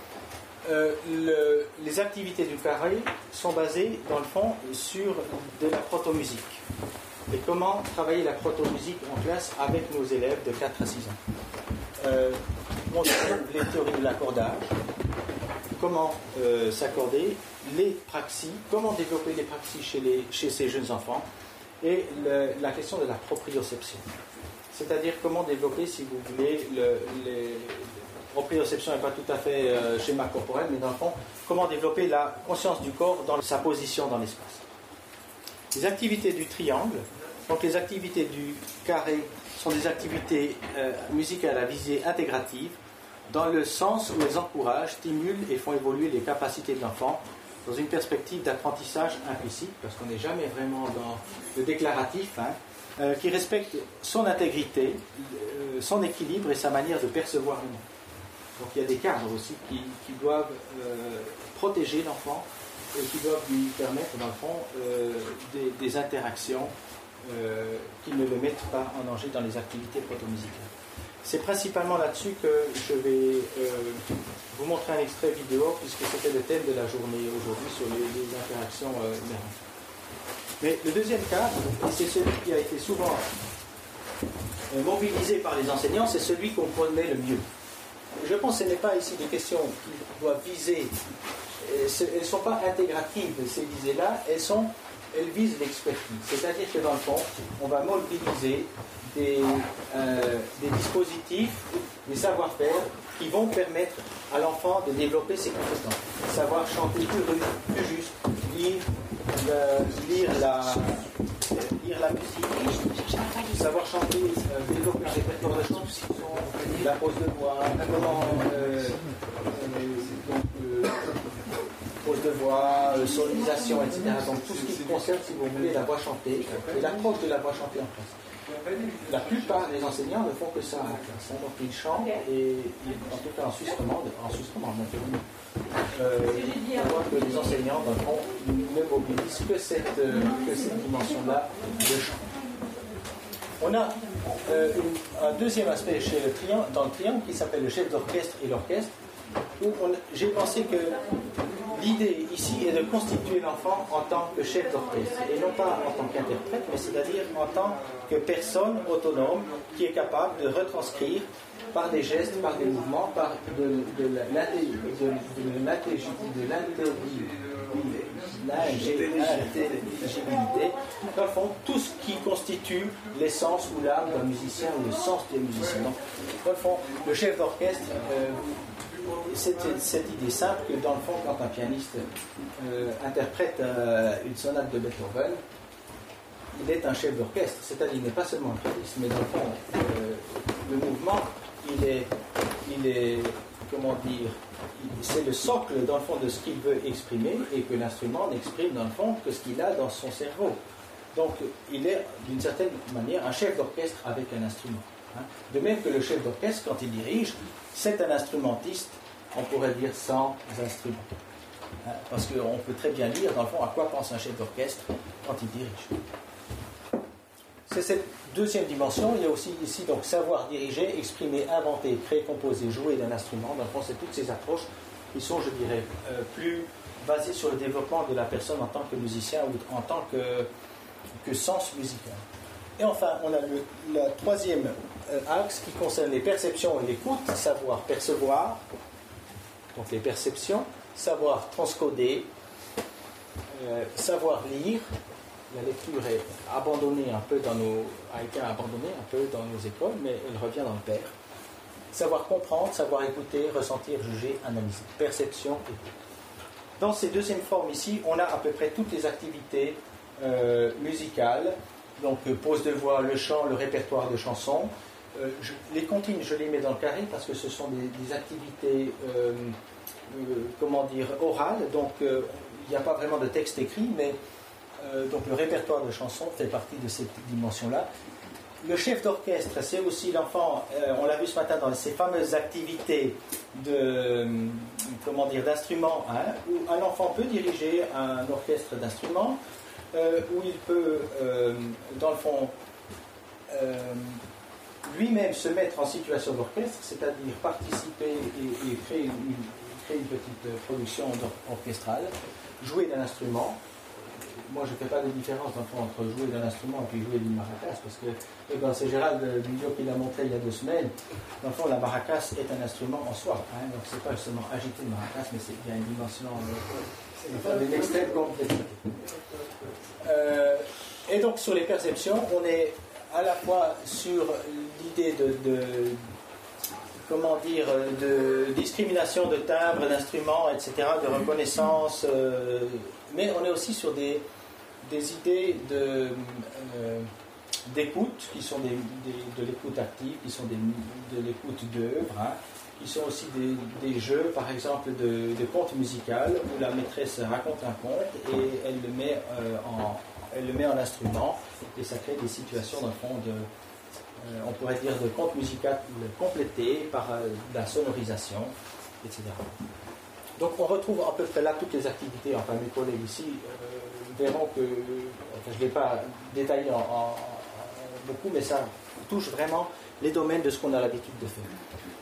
Les activités du carré sont basées, dans le fond, sur de la proto-musique. Et comment travailler la proto-musique en classe avec nos élèves de 4 à 6 ans. Montrer les théories de l'accordage, comment s'accorder, les praxis, comment développer les praxis chez ces jeunes enfants, et la question de la proprioception. C'est-à-dire comment développer, si vous voulez, proprioception n'est pas tout à fait schéma corporel, mais dans le fond, comment développer la conscience du corps dans sa position dans l'espace. Les activités du triangle, donc les activités du carré, sont des activités musicales à visée intégrative, dans le sens où elles encouragent, stimulent et font évoluer les capacités de l'enfant dans une perspective d'apprentissage implicite, parce qu'on n'est jamais vraiment dans le déclaratif, qui respecte son intégrité, son équilibre et sa manière de percevoir le monde. Donc il y a des cadres aussi qui doivent protéger l'enfant et qui doivent lui permettre, dans le fond, des interactions qui ne le mettent pas en danger dans les activités proto-musicales. C'est principalement là-dessus que je vais vous montrer un extrait vidéo, puisque c'était le thème de la journée aujourd'hui sur les interactions mère-enfant. Mais le deuxième cas, et c'est celui qui a été souvent mobilisé par les enseignants, c'est celui qu'on connaît le mieux. Je pense que ce n'est pas ici des questions qui doivent viser, elles ne sont pas intégratives, ces visées-là, elles visent l'expertise. C'est-à-dire que dans le fond, on va mobiliser des dispositifs, des savoir-faire qui vont permettre à l'enfant de développer ses compétences. Savoir chanter plus juste, lire la musique, savoir chanter, développer un répertoire de chansons, la pose de voix, pose de voix, sonorisation, etc. Donc tout ce qui concerne, si vous voulez, la voix chantée et l'approche de la voix chantée en classe. La plupart des enseignants ne font que ça en classe. Donc ils chantent, et en tout cas en Suisse romande, on voit que les enseignants, dans le fond, ne mobilisent que cette dimension-là de chant. On a un deuxième aspect dans le triangle qui s'appelle le chef d'orchestre et l'orchestre, où j'ai pensé que l'idée ici est de constituer l'enfant en tant que chef d'orchestre, et non pas en tant qu'interprète, mais c'est-à-dire en tant que personne autonome qui est capable de retranscrire par des gestes, par des mouvements, par de l'intelligibilité, dans le fond, tout ce qui constitue l'essence ou l'âme d'un musicien ou le sens des musiciens. Donc, dans le fond, le chef d'orchestre, cette idée simple que dans le fond, quand un pianiste interprète une sonate de Beethoven, il est un chef d'orchestre, c'est-à-dire il n'est pas seulement un pianiste, mais dans le fond, le mouvement, il est comment dire, c'est le socle dans le fond de ce qu'il veut exprimer, et que l'instrument n'exprime dans le fond que ce qu'il a dans son cerveau. Donc il est d'une certaine manière un chef d'orchestre avec un instrument. De même que le chef d'orchestre, quand il dirige, c'est un instrumentiste, on pourrait dire sans instrument. Parce qu'on peut très bien lire dans le fond à quoi pense un chef d'orchestre quand il dirige. C'est cette deuxième dimension. Il y a aussi ici donc savoir diriger, exprimer, inventer, créer, composer, jouer d'un instrument. Dans le fond, c'est toutes ces approches qui sont, je dirais, plus basées sur le développement de la personne en tant que musicien ou en tant que sens musical. Et enfin, on a le troisième axe qui concerne les perceptions et l'écoute, savoir percevoir, donc les perceptions, savoir transcoder, savoir lire. La lecture est abandonnée un peu a été abandonnée un peu dans nos écoles, mais elle revient dans le père. Savoir comprendre, savoir écouter, ressentir, juger, analyser. Perception, écoute. Dans ces deuxièmes formes ici, on a à peu près toutes les activités musicales, donc pose de voix, le chant, le répertoire de chansons. Les comptines, je les mets dans le carré parce que ce sont des activités orales, donc il n'y a pas vraiment de texte écrit, mais donc le répertoire de chansons fait partie de cette dimension-là. Le chef d'orchestre, c'est aussi l'enfant, on l'a vu ce matin dans ces fameuses activités d'instruments, hein, où un enfant peut diriger un orchestre d'instruments, où il peut, dans le fond, lui-même se mettre en situation d'orchestre, c'est-à-dire participer et créer une petite production orchestrale, jouer d'un instrument. Moi, je ne fais pas de différence entre jouer d'un instrument et puis jouer d'une maracas, parce que c'est Gérald Guillot qui l'a montré il y a 2 semaines. Dans le fond, la maracas est un instrument en soi, hein, donc c'est pas seulement agiter le maracas, mais il y a une dimension d'une extrême complexité. Et donc, sur les perceptions, on est à la fois sur l'idée de discrimination de timbres, d'instruments, etc., de reconnaissance, mais on est aussi sur des idées d'écoute, qui sont de l'écoute active, qui sont de l'écoute d'œuvres, hein, qui sont aussi des jeux, par exemple, de contes musicaux, où la maîtresse raconte un conte et elle le met en instrument, et ça crée des situations, dans le fond, on pourrait dire, de conte musical complété par la sonorisation, etc. Donc on retrouve à peu près là toutes les activités, enfin mes collègues ici verront que, je ne vais pas détailler en beaucoup, mais ça touche vraiment les domaines de ce qu'on a l'habitude de faire.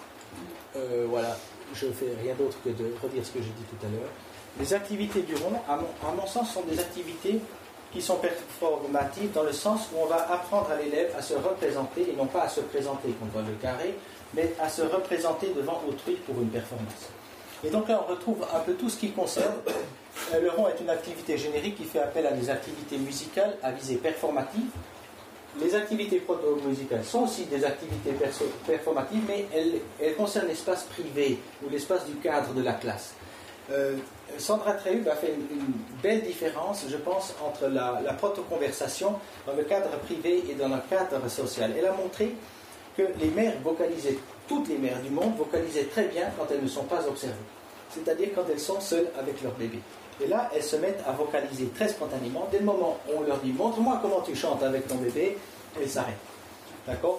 Voilà, je ne fais rien d'autre que de redire ce que j'ai dit tout à l'heure. Les activités du rond, à mon sens, sont des activités qui sont performatives dans le sens où on va apprendre à l'élève à se représenter, et non pas à se présenter contre le carré, mais à se représenter devant autrui pour une performance. Et donc là, on retrouve un peu tout ce qui concerne. Le rond est une activité générique qui fait appel à des activités musicales à visée performative. Les activités proto-musicales sont aussi des activités performatives, mais elles concernent l'espace privé ou l'espace du cadre de la classe. Sandra Trehub a fait une belle différence, je pense, entre la proto-conversation dans le cadre privé et dans le cadre social. Elle a montré que les mères vocalisaient, toutes les mères du monde vocalisaient très bien quand elles ne sont pas observées, c'est-à-dire quand elles sont seules avec leur bébé. Et là, elles se mettent à vocaliser très spontanément. Dès le moment où on leur dit « montre-moi comment tu chantes avec ton bébé », elles s'arrêtent. D'accord ?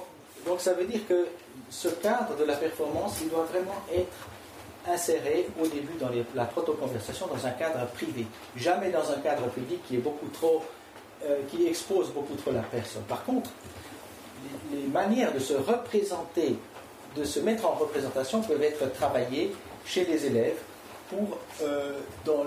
Donc ça veut dire que ce cadre de la performance, il doit vraiment être inséré au début dans la proto-conversation dans un cadre privé. Jamais dans un cadre public qui expose beaucoup trop la personne. Par contre, les manières de se représenter, de se mettre en représentation peuvent être travaillées chez les élèves pour, dans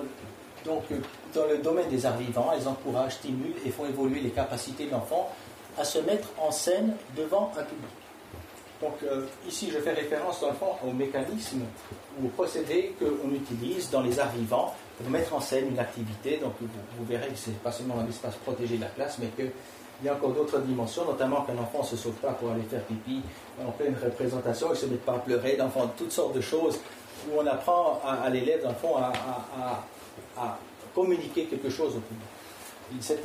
le domaine des arts vivants. Elles encouragent, stimulent et font évoluer les capacités de l'enfant à se mettre en scène devant un public. Donc ici je fais référence dans le fond au mécanisme ou au procédé qu'on utilise dans les arts vivants pour mettre en scène une activité. Donc vous verrez que ce n'est pas seulement un espace protégé de la classe, mais qu'il y a encore d'autres dimensions, notamment qu'un enfant ne se sauve pas pour aller faire pipi en pleine représentation, il ne se met pas à pleurer, d'enfants, toutes sortes de choses où on apprend à l'élève dans le fond à communiquer quelque chose au public. Cette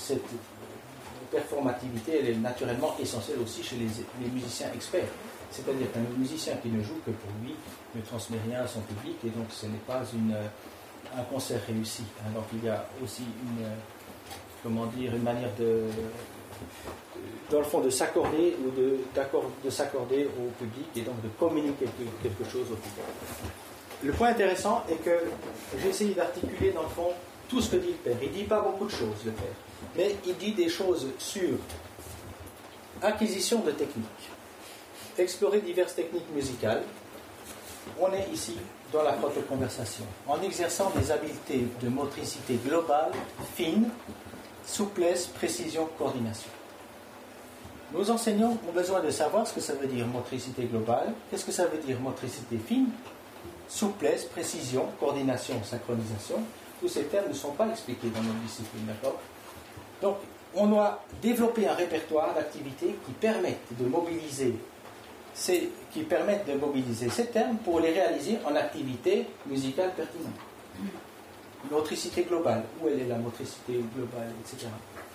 performativité, elle est naturellement essentielle aussi chez les musiciens experts. C'est-à-dire qu'un musicien qui ne joue que pour lui ne transmet rien à son public, et donc ce n'est pas un concert réussi. Donc il y a aussi une manière dans le fond, de s'accorder ou de s'accorder au public, et donc de communiquer quelque chose au public. Le point intéressant est que j'ai essayé d'articuler dans le fond tout ce que dit le père. Il ne dit pas beaucoup de choses, le père, mais il dit des choses sur acquisition de techniques, explorer diverses techniques musicales. On est ici dans la proto-conversation, en exerçant des habiletés de motricité globale, fine, souplesse, précision, coordination. Nos enseignants ont besoin de savoir ce que ça veut dire motricité globale, qu'est-ce que ça veut dire motricité fine, souplesse, précision, coordination, synchronisation. Tous ces termes ne sont pas expliqués dans notre discipline, d'accord ? Donc, on doit développer un répertoire d'activités qui permettent de mobiliser ces termes pour les réaliser en activités musicales pertinentes. Motricité globale, où elle est la motricité globale, etc.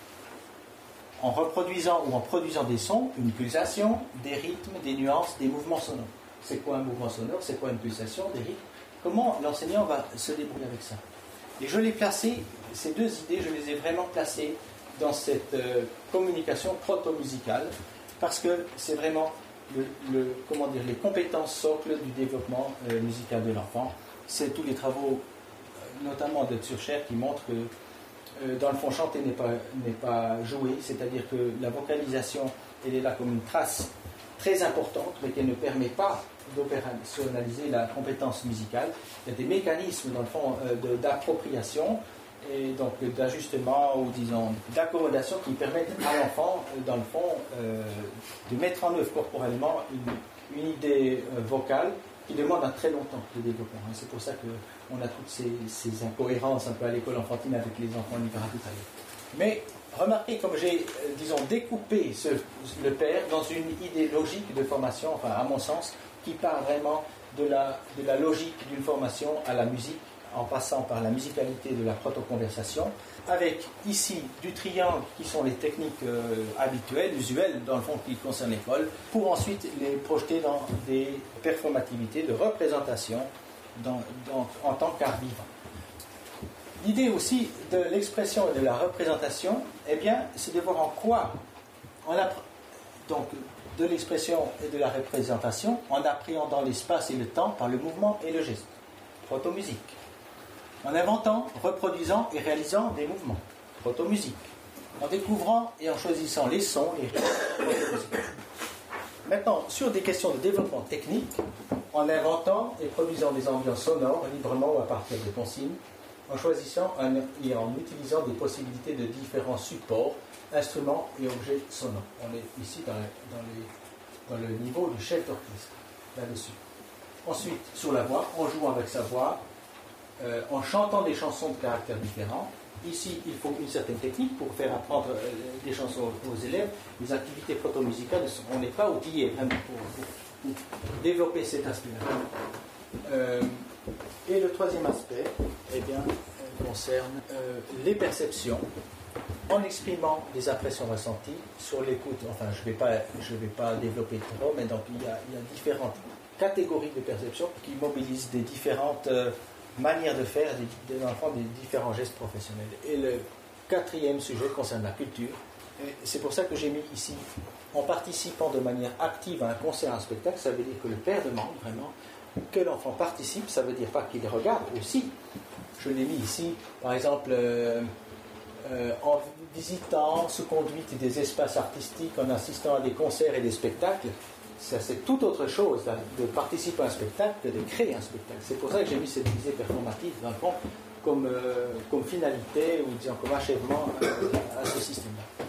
En reproduisant ou en produisant des sons, une pulsation, des rythmes, des nuances, des mouvements sonores. C'est quoi un mouvement sonore? C'est quoi une pulsation, des rythmes? Comment l'enseignant va se débrouiller avec ça? Et je l'ai placé, ces deux idées, je les ai vraiment placées dans cette communication proto-musicale, parce que c'est vraiment comment dire, les compétences socles du développement musical de l'enfant. C'est tous les travaux, notamment de Tschurcher, qui montrent que dans le fond, chanter n'est pas jouer, c'est-à-dire que la vocalisation, elle est là comme une trace très importante, mais qu'elle ne permet pas d'opérationnaliser la compétence musicale. Il y a des mécanismes, dans le fond, d'appropriation et donc d'ajustement ou, disons, d'accommodation qui permettent à l'enfant, dans le fond, de mettre en œuvre corporellement une idée vocale qui demande un très long temps de développement. C'est pour ça qu'on a toutes ces incohérences un peu à l'école enfantine avec les enfants libératutaliers. Mais remarquez comme j'ai, disons, découpé le père dans une idée logique de formation, enfin à mon sens, qui part vraiment de la logique d'une formation à la musique, en passant par la musicalité de la proto-conversation, avec ici du triangle qui sont les techniques habituelles, usuelles dans le fond qui concernent l'école, pour ensuite les projeter dans des performativités de représentation en tant qu'art vivant. L'idée aussi de l'expression et de la représentation, eh bien, c'est de voir en quoi donc de l'expression et de la représentation en appréhendant l'espace et le temps par le mouvement et le geste. Proto-musique. En inventant, reproduisant et réalisant des mouvements. Proto-musique. En découvrant et en choisissant les sons, les rythmes. Maintenant, sur des questions de développement technique, en inventant et produisant des ambiances sonores librement ou à partir de consignes, en choisissant et en utilisant des possibilités de différents supports, instruments et objets sonores. On est ici dans le niveau du chef d'orchestre, là-dessus. Ensuite, sur la voix, en jouant avec sa voix, en chantant des chansons de caractères différents. Ici, il faut une certaine technique pour faire apprendre des chansons aux élèves. Les activités proto-musicales, on n'est pas outillé vraiment pour développer cet aspect-là. Et le troisième aspect, eh bien, concerne les perceptions, en exprimant des impressions ressenties sur l'écoute. Enfin, je vais pas développer trop, mais donc il y a différentes catégories de perceptions qui mobilisent des différentes manière de faire des enfants, des différents gestes professionnels. Et le quatrième sujet concerne la culture. Et c'est pour ça que j'ai mis ici, en participant de manière active à un concert, à un spectacle, ça veut dire que le père demande vraiment que l'enfant participe, ça veut dire pas qu'il regarde aussi. Je l'ai mis ici, par exemple, en visitant sous conduite des espaces artistiques, en assistant à des concerts et des spectacles. Ça, c'est tout autre chose de participer à un spectacle que de créer un spectacle. C'est pour ça que j'ai mis cette visée performative, dans le fond, comme finalité, ou disons comme achèvement à ce système-là.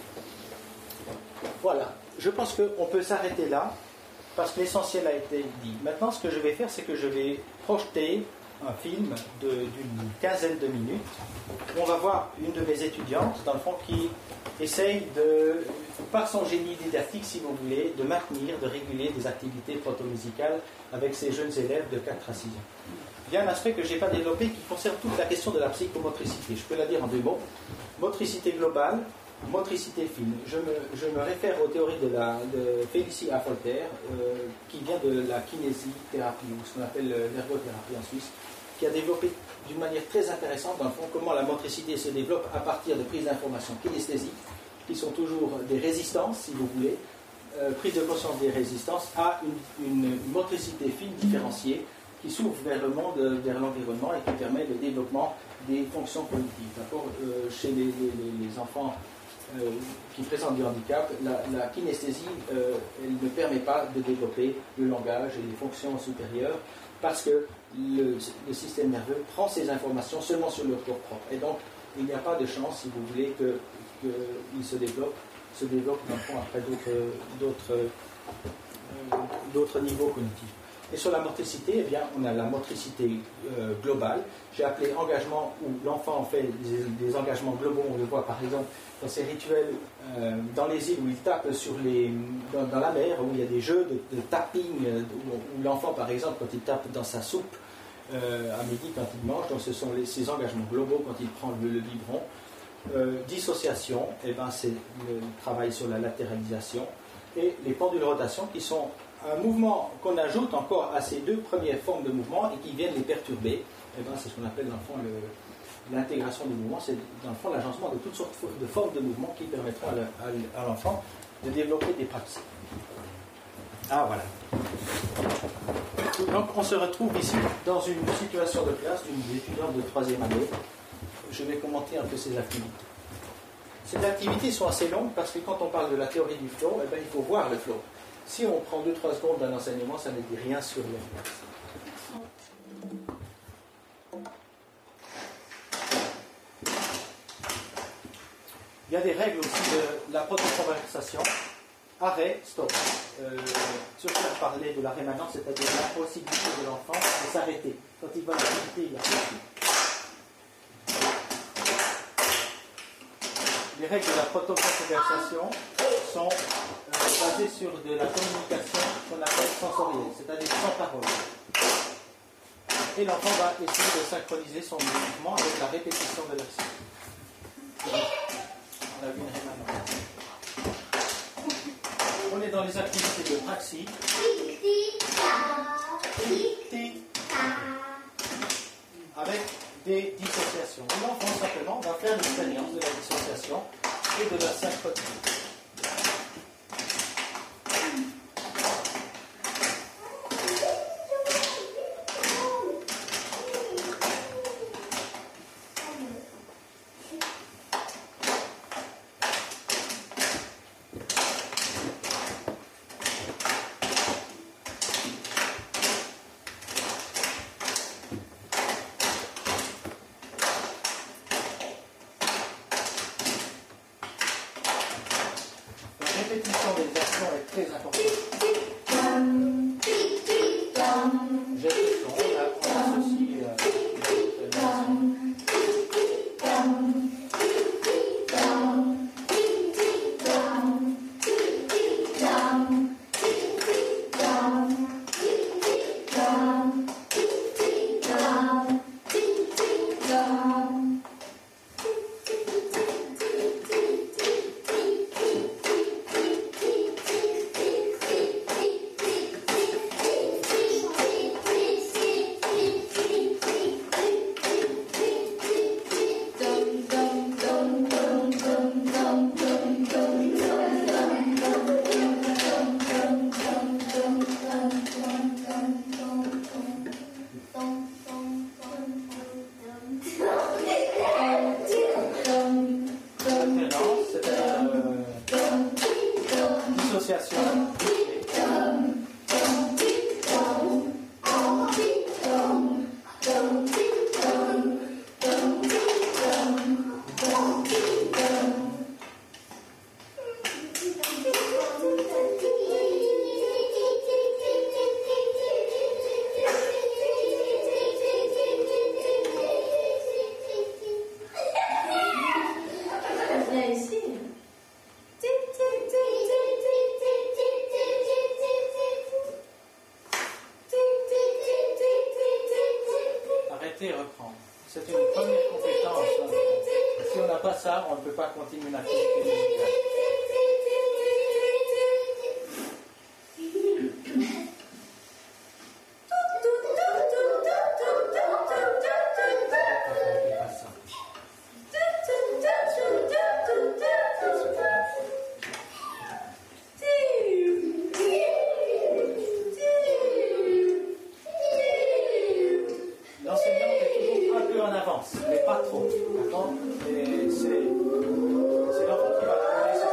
Voilà. Je pense qu'on peut s'arrêter là, parce que l'essentiel a été dit. Maintenant, ce que je vais faire, c'est que je vais projeter un film d'une quinzaine de minutes, où on va voir une de mes étudiantes, dans le fond, qui essaye par son génie didactique, si vous voulez, de maintenir, de réguler des activités proto-musicales avec ses jeunes élèves de 4 à 6 ans. Il y a un aspect que je n'ai pas développé qui concerne toute la question de la psychomotricité. Je peux la dire en 2 mots. Motricité globale, motricité fine. Je me réfère aux théories de Félicie Affolter, qui vient de la kinésithérapie, ou ce qu'on appelle l'ergothérapie en Suisse, qui a développé d'une manière très intéressante, dans le fond, comment la motricité se développe à partir de prises d'informations kinesthésiques, qui sont toujours des résistances, si vous voulez, prise de conscience des résistances, à une motricité fine différenciée, qui s'ouvre vers le monde, vers l'environnement, et qui permet le développement des fonctions cognitives. D'accord ? Chez les enfants qui présentent du handicap, la kinesthésie, elle ne permet pas de développer le langage et les fonctions supérieures, parce que le système nerveux prend ces informations seulement sur le corps propre. Et donc, il n'y a pas de chance, si vous voulez, qu'il se développe dans le fond après d'autres niveaux cognitifs. Et sur la motricité, eh bien, on a la motricité globale. J'ai appelé engagement, où l'enfant fait des engagements globaux. On le voit par exemple dans ces rituels dans les îles où il tape dans la mer, où il y a des jeux de tapping, où l'enfant, par exemple, quand il tape dans sa soupe, à midi quand il mange. Donc ce sont ces engagements globaux quand il prend le biberon. Dissociation, c'est le travail sur la latéralisation. Et les pendules rotation qui sont un mouvement qu'on ajoute encore à ces deux premières formes de mouvement et qui viennent les perturber. C'est ce qu'on appelle dans le fond l'intégration du mouvement. C'est dans le fond l'agencement de toutes sortes de formes de mouvement qui permettront à l'enfant de développer des praxis. Ah voilà. Donc on se retrouve ici dans une situation de classe d'une étudiante de 3e année. Je vais commenter un peu ces activités. Ces activités sont assez longues parce que quand on parle de la théorie du flow, il faut voir le flow. Si on prend 2-3 secondes d'un enseignement, ça ne dit rien sur le flow. Il y a des règles aussi de la proto-conversation. Arrêt, stop. Surtout on parlait de l'arrêt maintenant, c'est-à-dire la possibilité de l'enfant de s'arrêter. Quand il va s'arrêter, il y a les règles de la proto-conversation sont basées sur de la communication qu'on appelle sensorielle, c'est-à-dire sans parole. Et l'enfant va essayer de synchroniser son mouvement avec la répétition de l'action. On a vu une rémanence. On est dans les activités de praxis. Avec des dissociations. L'enfant simplement va faire l'expérience de la dissociation et de la synchronisation. On ne peut pas continuer une activité musicale. L'enseignant est toujours un peu en avance, mais pas trop. D'accord ? C'est l'enfant qui va donner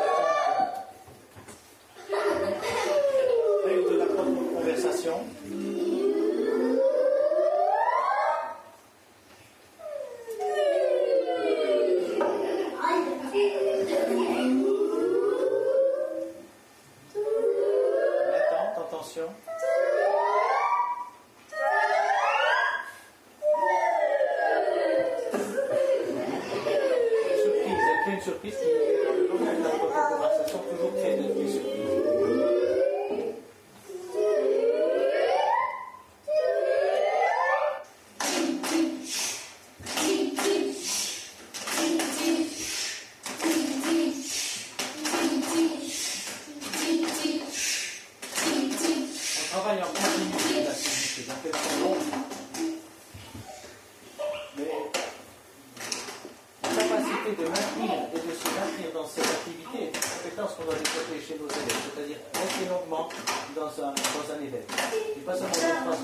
chez nos élèves, c'est-à-dire rester longuement dans un élève. Et pas seulement deux phrases.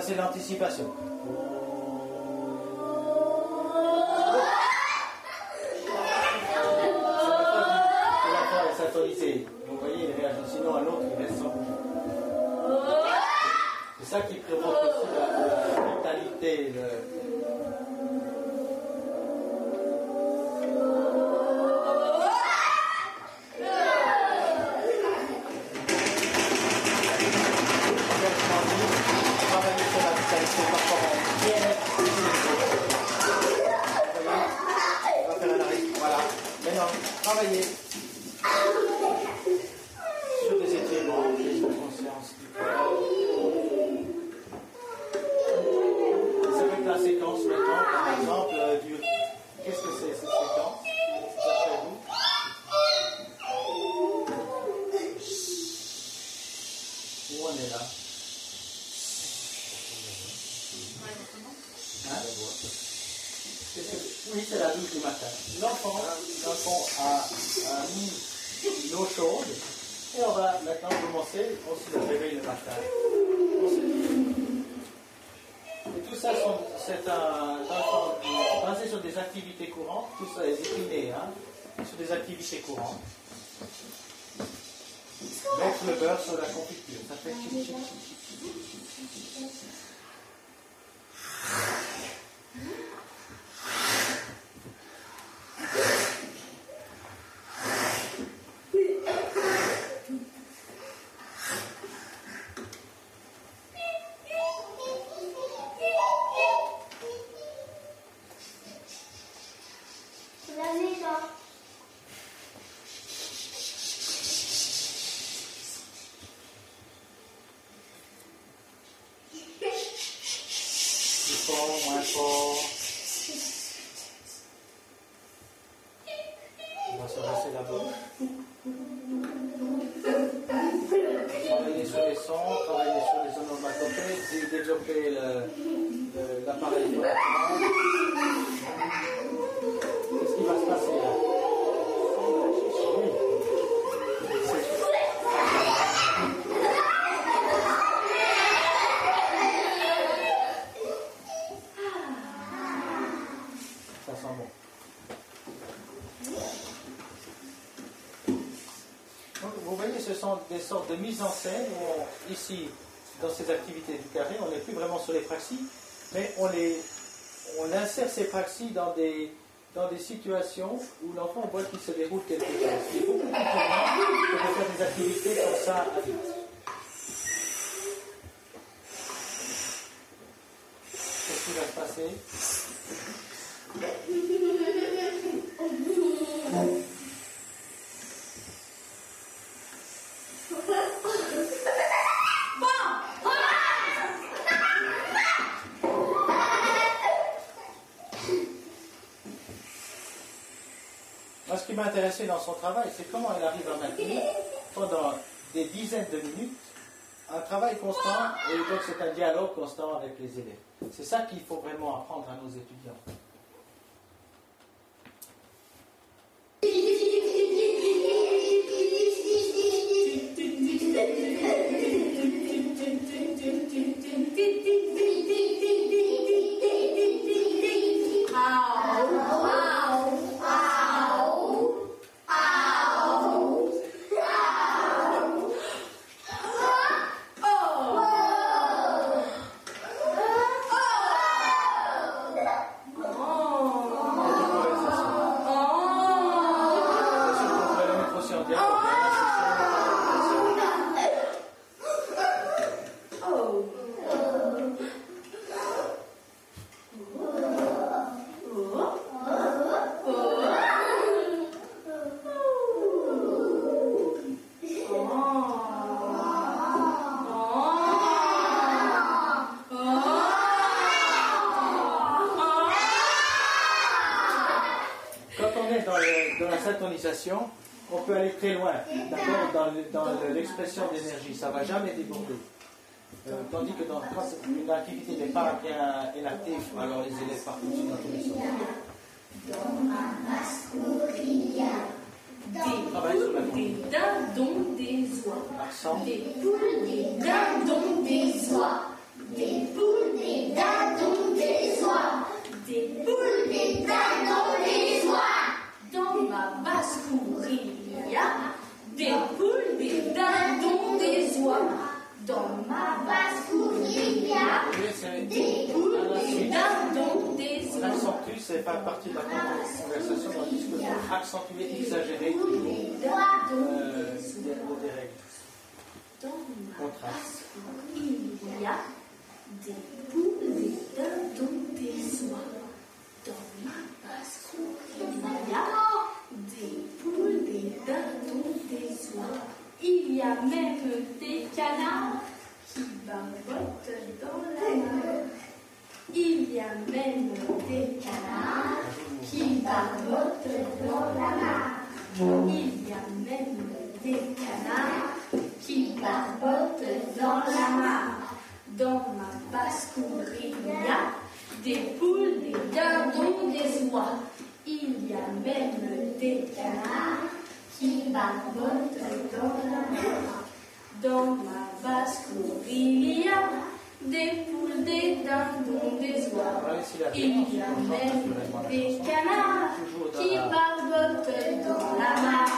c'est l'anticipation. L'enfant est syntonisé. Vous voyez, il réagit. Sinon, un autre, il reste sans bouger. C'est ça qui provoque aussi la vitalité. Travailler sur des étirements, des consciences. C'est avec la séquence maintenant, par exemple, qu'est-ce que c'est cette séquence? D'après vous? Où on est là? Hein? Oui, c'est la douche du matin. L'enfant a mis l'eau chaude et on va maintenant commencer aussi le réveil le matin. Et tout ça, c'est basé sur des activités courantes, tout ça est décliné sur des activités courantes. Mettre le beurre sur la confiture, ça fait chic, chic, chic. Moins fort. On va se rincer la bouche. Travailler sur les sons, travailler sur les onomatopées, développer l'appareil phonatoire. Qu'est-ce qui va se passer là? Vous voyez, ce sont des sortes de mises en scène où ici, dans ces activités du carré, on n'est plus vraiment sur les praxis, mais on insère ces praxis dans des situations où l'enfant voit qu'il se déroule quelque chose. Il est beaucoup plus courant que de faire des activités comme ça à vite. Qu'est-ce qui va se passer? Moi, ce qui m'a intéressé dans son travail, c'est comment elle arrive à maintenir, pendant des dizaines de minutes, un travail constant, et donc c'est un dialogue constant avec les élèves. C'est ça qu'il faut vraiment apprendre à nos étudiants. On peut aller très loin, d'accord, dans l'expression d'énergie, ça ne va jamais déborder. Tandis que quand une activité n'est pas bien énactée, alors les élèves partent aussi dans tous les sens. Travail sur la des dindons des oies. Accent. Des poules, des dindons des oies. Des poules. partie de la conversation dans le discours accentué, exagéré, le dérègle. Contraste. Il y a des poules, des dindons, des oies. Dans ma basse-cour, il y a des poules, des dindons, des oies. Il y a même des canards qui barbotent dans la mer. Il y a même des canards qui barbotent dans la mer. Il y a même des canards qui barbotent dans la mare. Dans ma basse-cour, il y a des poules, des dindons, des oies. Il y a même des canards qui barbotent dans la mare. Dans ma basse-cour, il y a des poules, des dindons, des oies. Il y a même des canards qui barbotent dans la mare.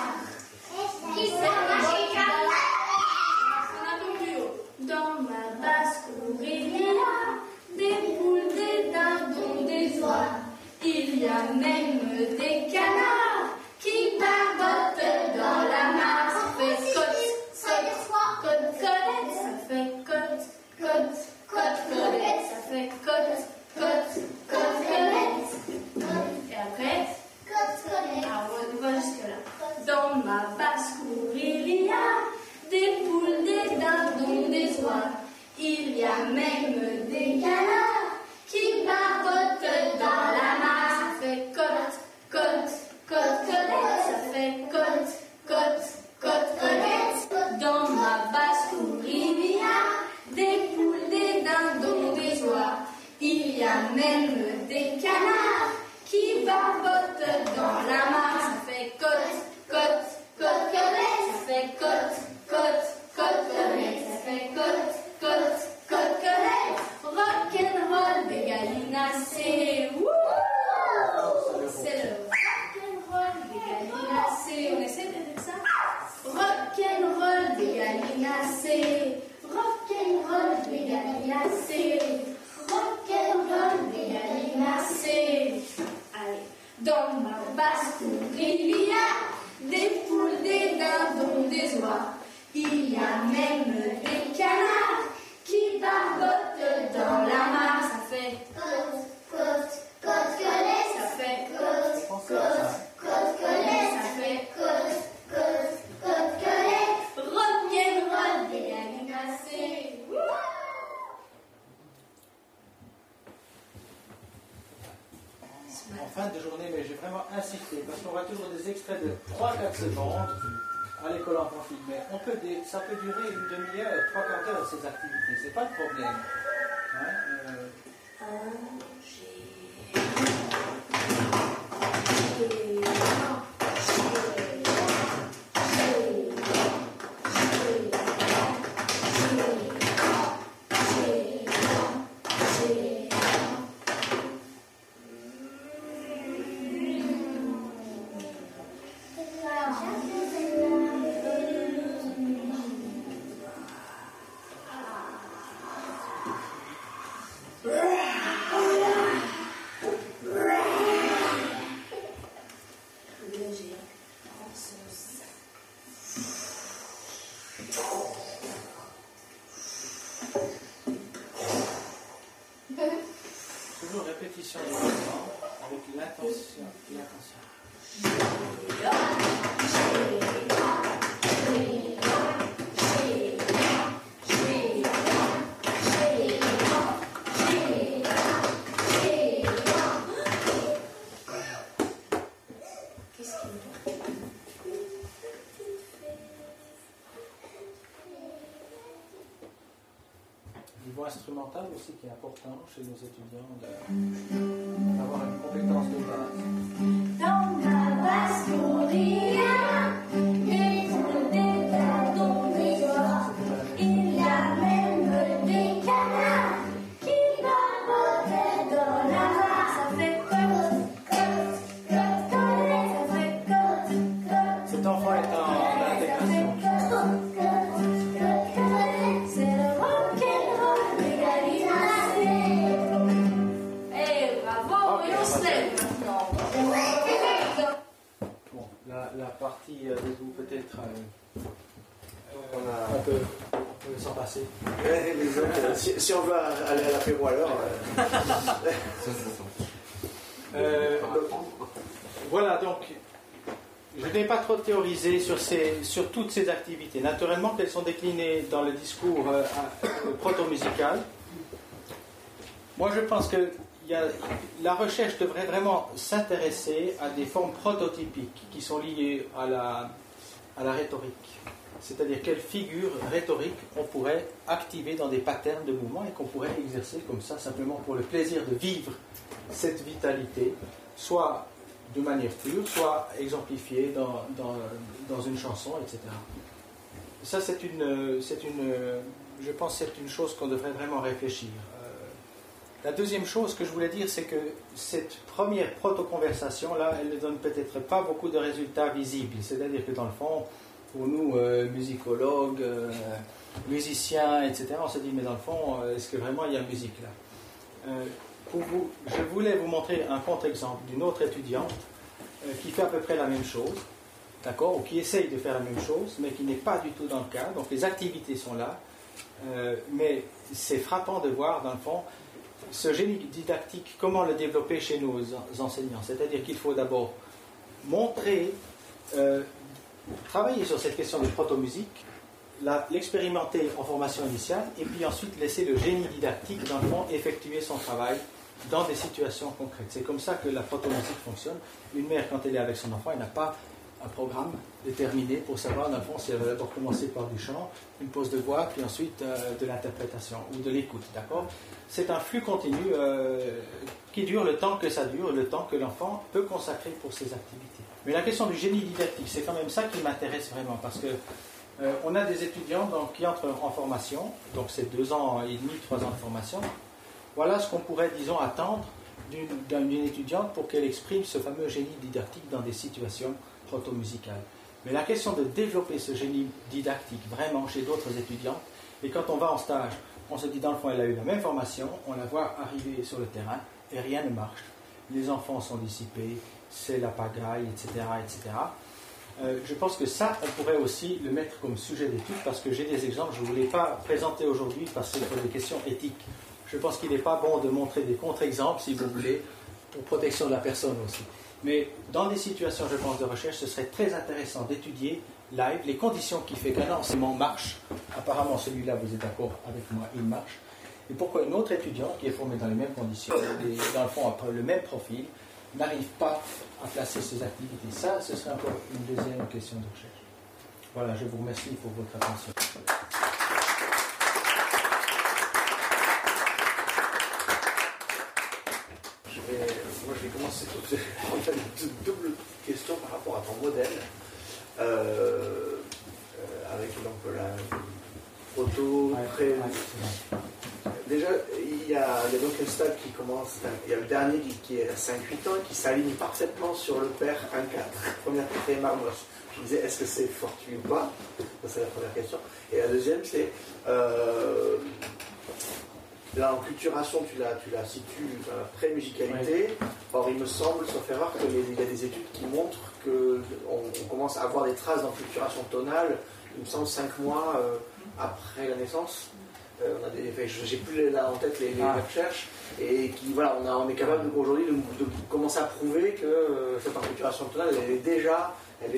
Dans ma basse-cour, il y a des poules, des dindons, des oies. Il y a même des canards qui barbotent dans la mare. Ça fait côte, côte, colette. Ça fait côte, côte, côte, colette. Ça fait côte, côte, côte, colette. Et après, alors on va jusque-là. Dans ma basse-cour, il y a des poules, des dindons, des oies. Il y a même des canards qui barbotent dans la mare. Ça fait côte, côte, côte, colette. Ça fait côte, côte, côte, colette. Dans ma basse-cour, il y a des poules, des dindons, des oies. Il y a même des canards qui barbotent dans la mare. Ça fait côte, côte, côte, colette. Ça fait côte, côte, côte, colette. Ça fait côte, côte, côte, colette. Rock'n'roll des gallinacés. C'est le rock'n'roll des gallinacés. On essaie de dire ça? Rock'n'roll des gallinacés. Rock'n'roll des gallinacés. Rock'n'roll des gallinacés. Allez, dans ma basse-cour, il y a des poules, des dindons, des oies. Il y a même des canards qui barbotent dans la mare. Ça fait côte, côte, côte, colette. Ça fait côte, côte, côte, colette. Ça fait côte, côte, côte, colette. Rock'n'roll des gallinacés. En fin de journée, mais j'ai vraiment insisté, parce qu'on voit toujours des extraits de 3-4 secondes à l'école enfantine, mais ça peut durer une demi-heure, 3/4 heures ces activités, c'est pas le problème. Hein, toujours répétition du mouvement avec l'intention et l'attention. Niveau instrumental aussi qui est important chez nos étudiants d'avoir une compétence de base. Dans ma basse-cour, il y a des poules, des dindons, des oies. Il y a même des canards qui barbotent dans la mare. Ça fait côte, côte, côte, colette. Ça fait côte, côte. Cet enfant est en intégration. C'est le rock'n'roll des gallinacés. Eh, bravo, et on se lève maintenant. la partie des où peut-être on peut s'en passer. Si on veut aller à l'apéro alors. Voilà, donc je n'ai pas trop théorisé sur toutes ces activités. Naturellement qu'elles sont déclinées dans le discours proto-musical. Moi je pense que la recherche devrait vraiment s'intéresser à des formes prototypiques qui sont liées à la rhétorique. C'est-à-dire quelles figures rhétoriques on pourrait activer dans des patterns de mouvement et qu'on pourrait exercer comme ça simplement pour le plaisir de vivre cette vitalité, soit de manière pure, soit exemplifiée dans une chanson, etc. Ça je pense que c'est une chose qu'on devrait vraiment réfléchir. La deuxième chose que je voulais dire, c'est que cette première proto-conversation-là, elle ne donne peut-être pas beaucoup de résultats visibles. C'est-à-dire que dans le fond, pour nous, musicologues, musiciens, etc., on se dit, mais dans le fond, est-ce que vraiment il y a musique là? Je voulais vous montrer un contre-exemple d'une autre étudiante qui fait à peu près la même chose, d'accord, ou qui essaye de faire la même chose, mais qui n'est pas du tout dans le cas. Donc les activités sont là, mais c'est frappant de voir, dans le fond, ce génie didactique, comment le développer chez nos enseignants. C'est-à-dire qu'il faut d'abord montrer, travailler sur cette question de proto-musique, l'expérimenter en formation initiale, et puis ensuite laisser le génie didactique, dans le fond, effectuer son travail dans des situations concrètes. C'est comme ça que la proto-musique fonctionne. Une mère, quand elle est avec son enfant, elle n'a pas un programme déterminé pour savoir, dans le fond, si elle va d'abord commencer par du chant, une pause de voix, puis ensuite de l'interprétation ou de l'écoute, d'accord? C'est un flux continu qui dure le temps que ça dure, le temps que l'enfant peut consacrer pour ses activités. Mais la question du génie didactique, c'est quand même ça qui m'intéresse vraiment, parce que on a des étudiants qui entrent en formation, donc c'est 2 ans et demi, 3 ans de formation. Voilà ce qu'on pourrait, disons, attendre d'une étudiante pour qu'elle exprime ce fameux génie didactique dans des situations proto-musicales. Mais la question de développer ce génie didactique vraiment chez d'autres étudiants, et quand on va en stage, on se dit dans le fond, elle a eu la même formation, on la voit arriver sur le terrain et rien ne marche. Les enfants sont dissipés, c'est la pagaille, etc., etc. Je pense que ça, on pourrait aussi le mettre comme sujet d'étude parce que j'ai des exemples, je ne vous les pas présenter aujourd'hui parce que c'est pour des questions éthiques. Je pense qu'il n'est pas bon de montrer des contre-exemples, si vous voulez, pour protection de la personne aussi. Mais dans des situations, je pense, de recherche, ce serait très intéressant d'étudier live les conditions qui font qu'un enseignement marche. Apparemment, celui-là, vous êtes d'accord avec moi, il marche. Et pourquoi une autre étudiante qui est formée dans les mêmes conditions, et dans le fond, après le même profil, n'arrive pas à placer ses activités. Ça, ce serait encore une deuxième question de recherche. Voilà, je vous remercie pour votre attention. Moi, je vais commencer. On a une double question par rapport à ton modèle, avec donc la proto, pré. Déjà, il y a donc un stade qui commence, il y a le dernier qui est à 5-8 ans, qui s'aligne parfaitement sur le père 1-4, première quatrième marmotte. Je me disais, est-ce que c'est fortuit ou pas? Ça, c'est la première question. Et la deuxième, c'est, là, en culturation, tu la situes dans la pré-musicalité. Or, il me semble, sauf erreur, qu'il y a des études qui montrent qu'on commence à avoir des traces d'enculturation tonale, il me semble, 5 mois après la naissance. J'ai plus là en tête les recherches et qui voilà, on est capable aujourd'hui de commencer à prouver que cette enculturation tonale elle est déjà là.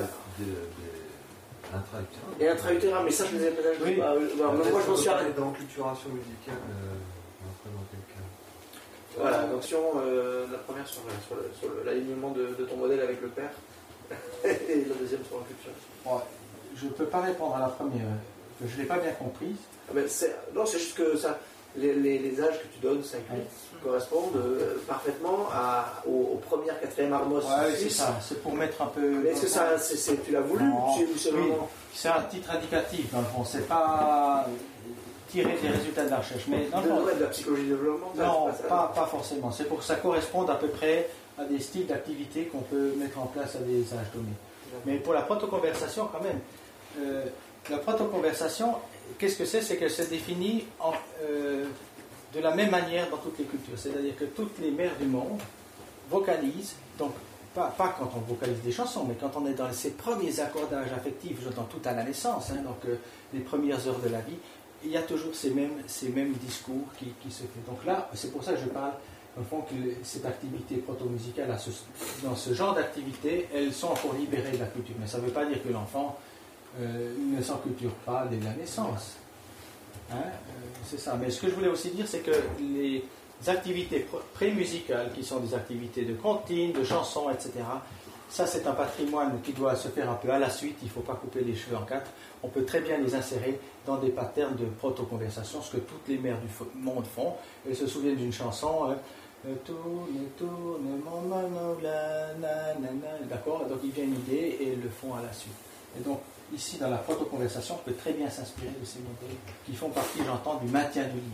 Et intra-utérin, mais ça je ne les ai pas dit. Moi je m'en suis arrêté. Dans l'enculturation musicale, dans quel cas? Voilà, donc la première sur l'alignement de ton modèle avec le père et la deuxième sur l'enculturation. Je ne peux pas répondre à la première, je ne l'ai pas bien comprise. Non, c'est juste que ça, les âges que tu donnes, 5-8, correspondent parfaitement aux premières, quatrièmes armos. Oui, c'est ça, c'est pour mettre un peu... Mais est-ce que tu l'as voulu? C'est un titre indicatif, dans le fond, c'est pas tirer des résultats de la recherche. Mais dans le fond, de la psychologie de développement? Non, pas forcément. C'est pour que ça corresponde à peu près à des styles d'activité qu'on peut mettre en place à des âges donnés. Mais pour la protoconversation, quand même, la protoconversation, qu'est-ce que c'est? C'est qu'elle se définit de la même manière dans toutes les cultures. C'est-à-dire que toutes les mères du monde vocalisent, donc pas quand on vocalise des chansons, mais quand on est dans ces premiers accordages affectifs, j'entends tout à la naissance, hein, donc les premières heures de la vie, il y a toujours ces mêmes discours qui se font. Donc là, c'est pour ça que je parle, au fond, que cette activité proto-musicale, dans ce genre d'activité, elles sont pour libérer de la culture. Mais ça ne veut pas dire que l'enfant ne s'enculture pas dès la naissance. Hein, c'est ça. Mais ce que je voulais aussi dire, c'est que les activités pré-musicales, qui sont des activités de comptines, de chansons, etc., ça c'est un patrimoine qui doit se faire un peu à la suite, il ne faut pas couper les cheveux en quatre. On peut très bien les insérer dans des patterns de proto-conversation, ce que toutes les mères du monde font. Elles se souviennent d'une chanson, tourne, tourne, mon manoula, nanana, d'accord. Donc il vient une idée et ils le font à la suite. Et donc ici dans la proto-conversation, on peut très bien s'inspirer de ces modèles qui font partie, j'entends, du maintien du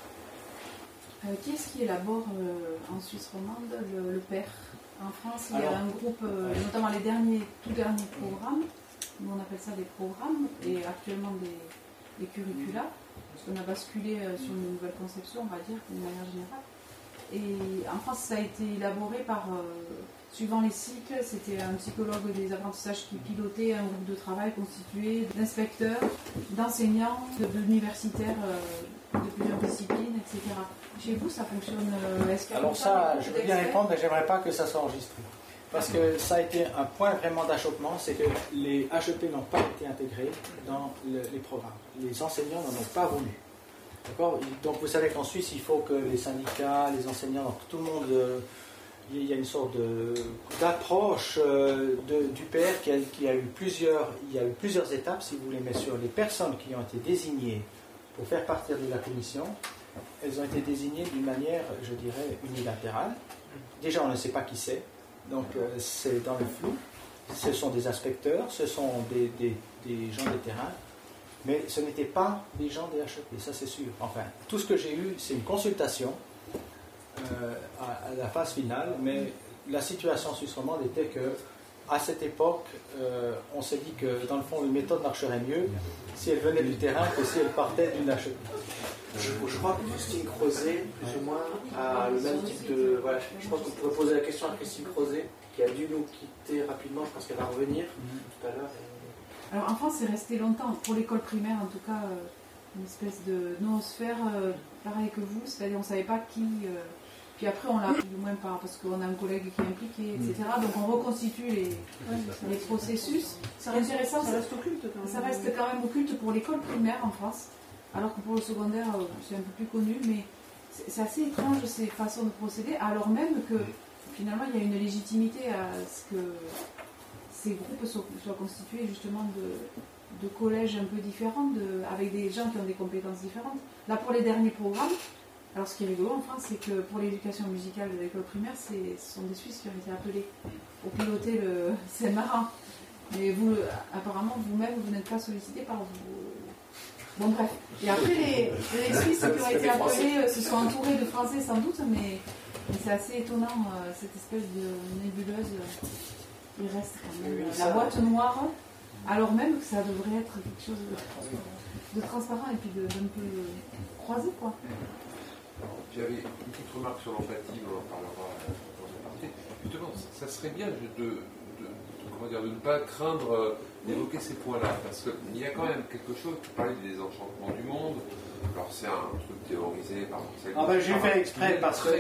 lien. Qui est-ce qui élabore en Suisse romande le PER? En France, il y a un groupe, notamment les tout derniers programmes, nous on appelle ça des programmes, et actuellement des curricula, parce qu'on a basculé sur une nouvelle conception, on va dire, d'une manière générale. Et en France, ça a été élaboré par, suivant les cycles, c'était un psychologue des apprentissages qui pilotait un groupe de travail constitué d'inspecteurs, d'enseignants, d'universitaires de plusieurs disciplines, etc. Chez vous, ça fonctionne Alors ça, je veux bien répondre, mais j'aimerais pas que ça soit enregistré. Parce que ça a été un point vraiment d'achoppement, c'est que les HEP n'ont pas été intégrés dans les programmes. Les enseignants n'en ont pas voulu. D'accord ? Donc vous savez qu'en Suisse, il faut que les syndicats, les enseignants, donc tout le monde, il y a une sorte d'approche du PR qui a eu plusieurs étapes, si vous voulez, mais sur les personnes qui ont été désignées pour faire partie de la commission, elles ont été désignées d'une manière, je dirais, unilatérale. Déjà, on ne sait pas qui c'est, donc c'est dans le flou. Ce sont des inspecteurs, ce sont des gens de terrain, mais ce n'étaient pas des gens des HEP, ça c'est sûr. Enfin, tout ce que j'ai eu, c'est une consultation à la phase finale, mais la situation suisse romande était que à cette époque, on s'est dit que dans le fond, une méthode marcherait mieux si elle venait du terrain que si elle partait d'une HEP. Je crois que Christine Crozet, plus ou moins, a le même type de... Voilà, je pense qu'on pourrait poser la question à Christine Crozet, qui a dû nous quitter rapidement, je pense qu'elle va revenir tout à l'heure. Alors en France, c'est resté longtemps, pour l'école primaire en tout cas, une espèce de noosphère, pareil que vous, c'est-à-dire on ne savait pas qui... Puis après, on l'a plus ou moins pas, parce qu'on a un collègue qui est impliqué, etc. Donc on reconstitue les processus. C'est intéressant, ça reste occulte quand même. Ça reste quand même occulte pour l'école primaire en France, alors que pour le secondaire, c'est un peu plus connu, mais c'est assez étrange ces façons de procéder, alors même que finalement il y a une légitimité à ce que ces groupes soient constitués justement de collèges un peu différents, avec des gens qui ont des compétences différentes. Là, pour les derniers programmes, alors ce qui est rigolo en France, c'est que pour l'éducation musicale de l'école primaire, ce sont des Suisses qui ont été appelés pour piloter le... C'est marrant. Mais vous, apparemment, vous-même, vous n'êtes pas sollicité par vous. Bon, bref. Et après, les Suisses qui ont été appelés se sont entourés de Français sans doute, mais c'est assez étonnant, cette espèce de nébuleuse. Il reste quand même la boîte noire, alors même que ça devrait être quelque chose de transparent et puis d'un peu croisé, quoi. J'avais une petite remarque sur l'empathie, on en parlera dans une partie. Justement, ça serait bien de ne pas craindre d'évoquer ces points-là, parce qu'il y a quand même quelque chose, tu parlais des désenchantements du monde, alors c'est un truc théorisé par j'ai fait exprès parce que...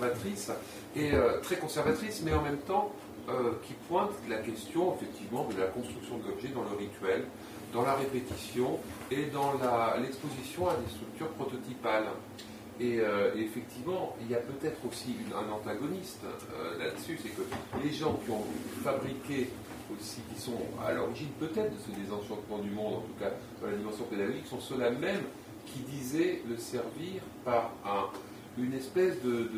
très conservatrice, mais en même temps qui pointe la question effectivement de la construction de l'objet dans le rituel, dans la répétition et dans l'exposition à des structures prototypales. Et effectivement, il y a peut-être aussi un antagoniste là-dessus, c'est que les gens qui ont fabriqué aussi, qui sont à l'origine peut-être de ce désenchantement du monde, en tout cas dans la dimension pédagogique, sont ceux-là même qui disaient le servir par une espèce de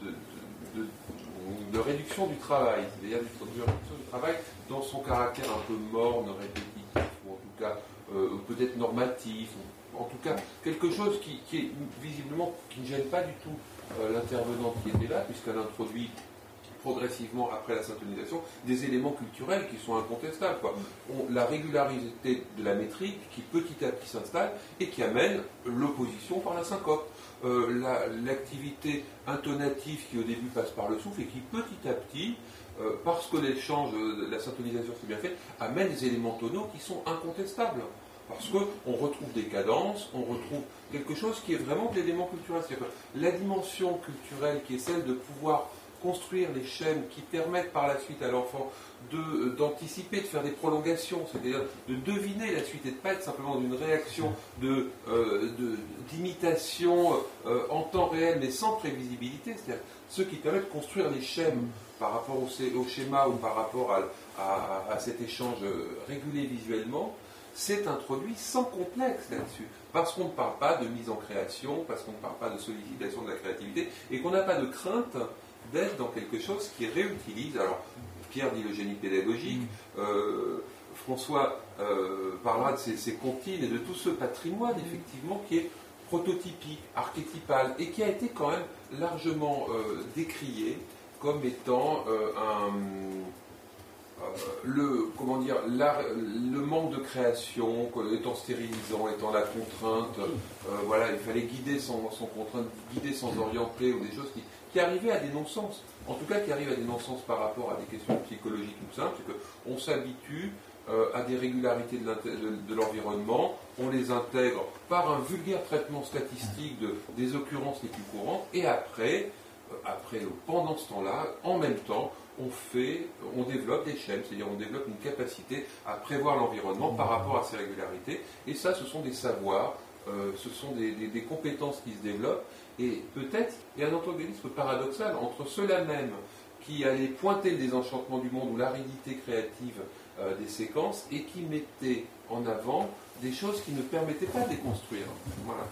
réduction du travail, c'est-à-dire de réduction du travail dans son caractère un peu morne, répétitif, ou en tout cas peut-être normatif, en tout cas quelque chose qui est visiblement, qui ne gêne pas du tout l'intervenante qui était là, puisqu'elle introduit progressivement après la syntonisation des éléments culturels qui sont incontestables, quoi. La régularité de la métrique qui petit à petit s'installe et qui amène l'opposition par la syncope. L'activité intonative qui au début passe par le souffle et qui petit à petit parce que l'échange, la syntonisation c'est bien fait, amène des éléments tonaux qui sont incontestables. Parce qu'on retrouve des cadences, on retrouve quelque chose qui est vraiment de l'élément culturel. C'est-à-dire que la dimension culturelle qui est celle de pouvoir construire les schèmes qui permettent par la suite à l'enfant d'anticiper, de faire des prolongations, c'est-à-dire de deviner la suite et de ne pas être simplement d'une réaction d'imitation en temps réel mais sans prévisibilité, c'est-à-dire ce qui permet de construire les schèmes par rapport au schéma ou par rapport à cet échange régulé visuellement, c'est introduit sans complexe là-dessus, parce qu'on ne parle pas de mise en création, parce qu'on ne parle pas de sollicitation de la créativité, et qu'on n'a pas de crainte d'être dans quelque chose qui réutilise. Alors, Pierre dit le génie pédagogique, François parlera de ces comptines et de tout ce patrimoine, effectivement, qui est prototypique, archétypal, et qui a été quand même largement décrié comme étant le manque de création, étant stérilisant, étant la contrainte, voilà, il fallait guider sans contrainte, guider sans orienter, ou des choses qui arrivaient à des non-sens. En tout cas, qui arrivent à des non-sens par rapport à des questions psychologiques tout simples, c'est qu'on s'habitue à des régularités de l'environnement, on les intègre par un vulgaire traitement statistique des occurrences les plus courantes, et après, pendant ce temps-là, en même temps, on développe des schèmes, c'est-à-dire on développe une capacité à prévoir l'environnement par rapport à ces régularités, et ça, ce sont des savoirs, ce sont des compétences qui se développent, et peut-être il y a un antagonisme paradoxal entre ceux-là même qui allaient pointer le désenchantement du monde ou l'aridité créative des séquences, et qui mettaient en avant des choses qui ne permettaient pas de les construire. Voilà.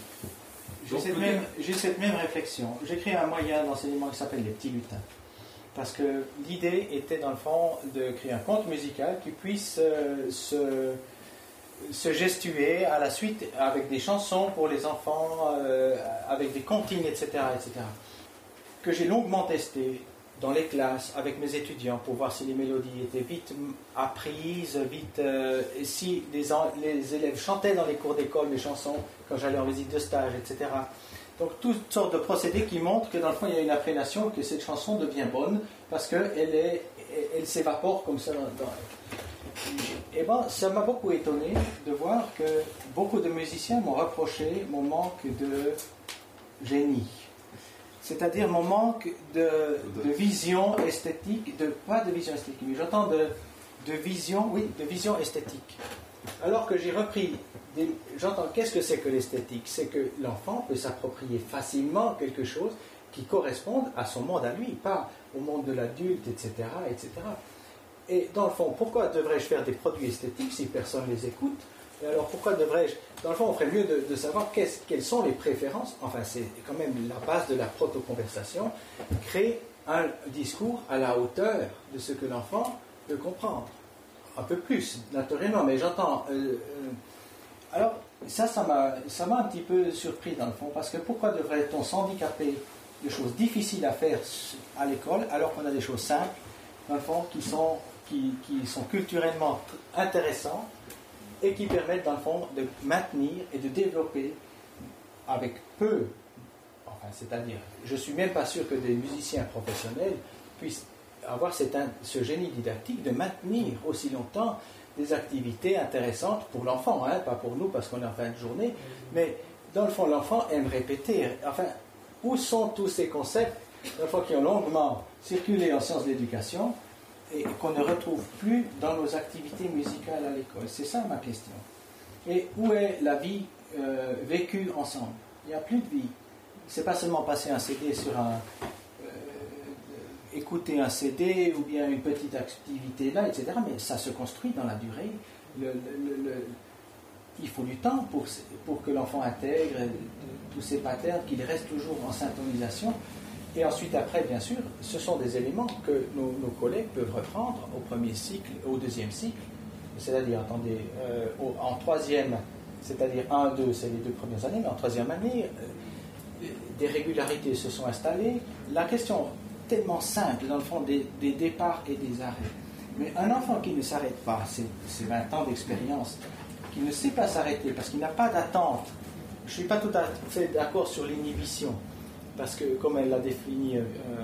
J'ai cette même réflexion. J'ai créé un moyen d'enseignement qui s'appelle les petits lutins. Parce que l'idée était, dans le fond, de créer un conte musical qui puisse se gestuer à la suite avec des chansons pour les enfants, avec des comptines, etc., etc. Que j'ai longuement testé dans les classes avec mes étudiants pour voir si les mélodies étaient vite apprises, et si les élèves chantaient dans les cours d'école les chansons quand j'allais en visite de stage, etc. Donc toutes sortes de procédés qui montrent que dans le fond il y a une appréhension que cette chanson devient bonne parce qu'elle s'évapore comme ça Et ben, ça m'a beaucoup étonné de voir que beaucoup de musiciens m'ont reproché mon manque de génie. C'est-à-dire mon manque de vision esthétique, pas de vision esthétique, mais j'entends de vision esthétique. Alors que j'ai repris, j'entends qu'est-ce que c'est que l'esthétique? C'est que l'enfant peut s'approprier facilement quelque chose qui corresponde à son monde à lui, pas au monde de l'adulte, etc., etc. Et dans le fond, pourquoi devrais-je faire des produits esthétiques si personne ne les écoute? Et alors pourquoi devrais-je... Dans le fond, on ferait mieux de savoir quelles sont les préférences. Enfin, c'est quand même la base de la proto-conversation. Créer un discours à la hauteur de ce que l'enfant peut comprendre. Un peu plus, naturellement, mais j'entends... alors, ça m'a un petit peu surpris dans le fond, parce que pourquoi devrait-on s'handicaper de choses difficiles à faire à l'école, alors qu'on a des choses simples, dans le fond, qui sont culturellement intéressantes, et qui permettent, dans le fond, de maintenir et de développer avec peu, enfin, c'est-à-dire, je ne suis même pas sûr que des musiciens professionnels puissent avoir ce génie didactique de maintenir aussi longtemps des activités intéressantes pour l'enfant, hein, pas pour nous parce qu'on est en fin de journée, mais dans le fond, l'enfant aime répéter. Enfin, où sont tous ces concepts, dans le fond, qui ont longuement circulé en sciences de l'éducation, et qu'on ne retrouve plus dans nos activités musicales à l'école? C'est ça ma question. Et où est la vie vécue ensemble? Il n'y a plus de vie. C'est pas seulement passer un CD sur écouter un CD ou bien une petite activité là, etc. Mais ça se construit dans la durée. Il faut du temps pour que l'enfant intègre tous ces patterns, qu'il reste toujours en syntonisation. Et ensuite, après, bien sûr, ce sont des éléments que nos collègues peuvent reprendre au premier cycle, au deuxième cycle, c'est-à-dire, attendez, en troisième, c'est-à-dire 1, 2, c'est les 2 premières années, mais en troisième année, des régularités se sont installées. La question tellement simple, dans le fond, des départs et des arrêts. Mais un enfant qui ne s'arrête pas, c'est 20 ans d'expérience, qui ne sait pas s'arrêter parce qu'il n'a pas d'attente. Je ne suis pas tout à fait d'accord sur l'inhibition. Parce que, comme elle l'a défini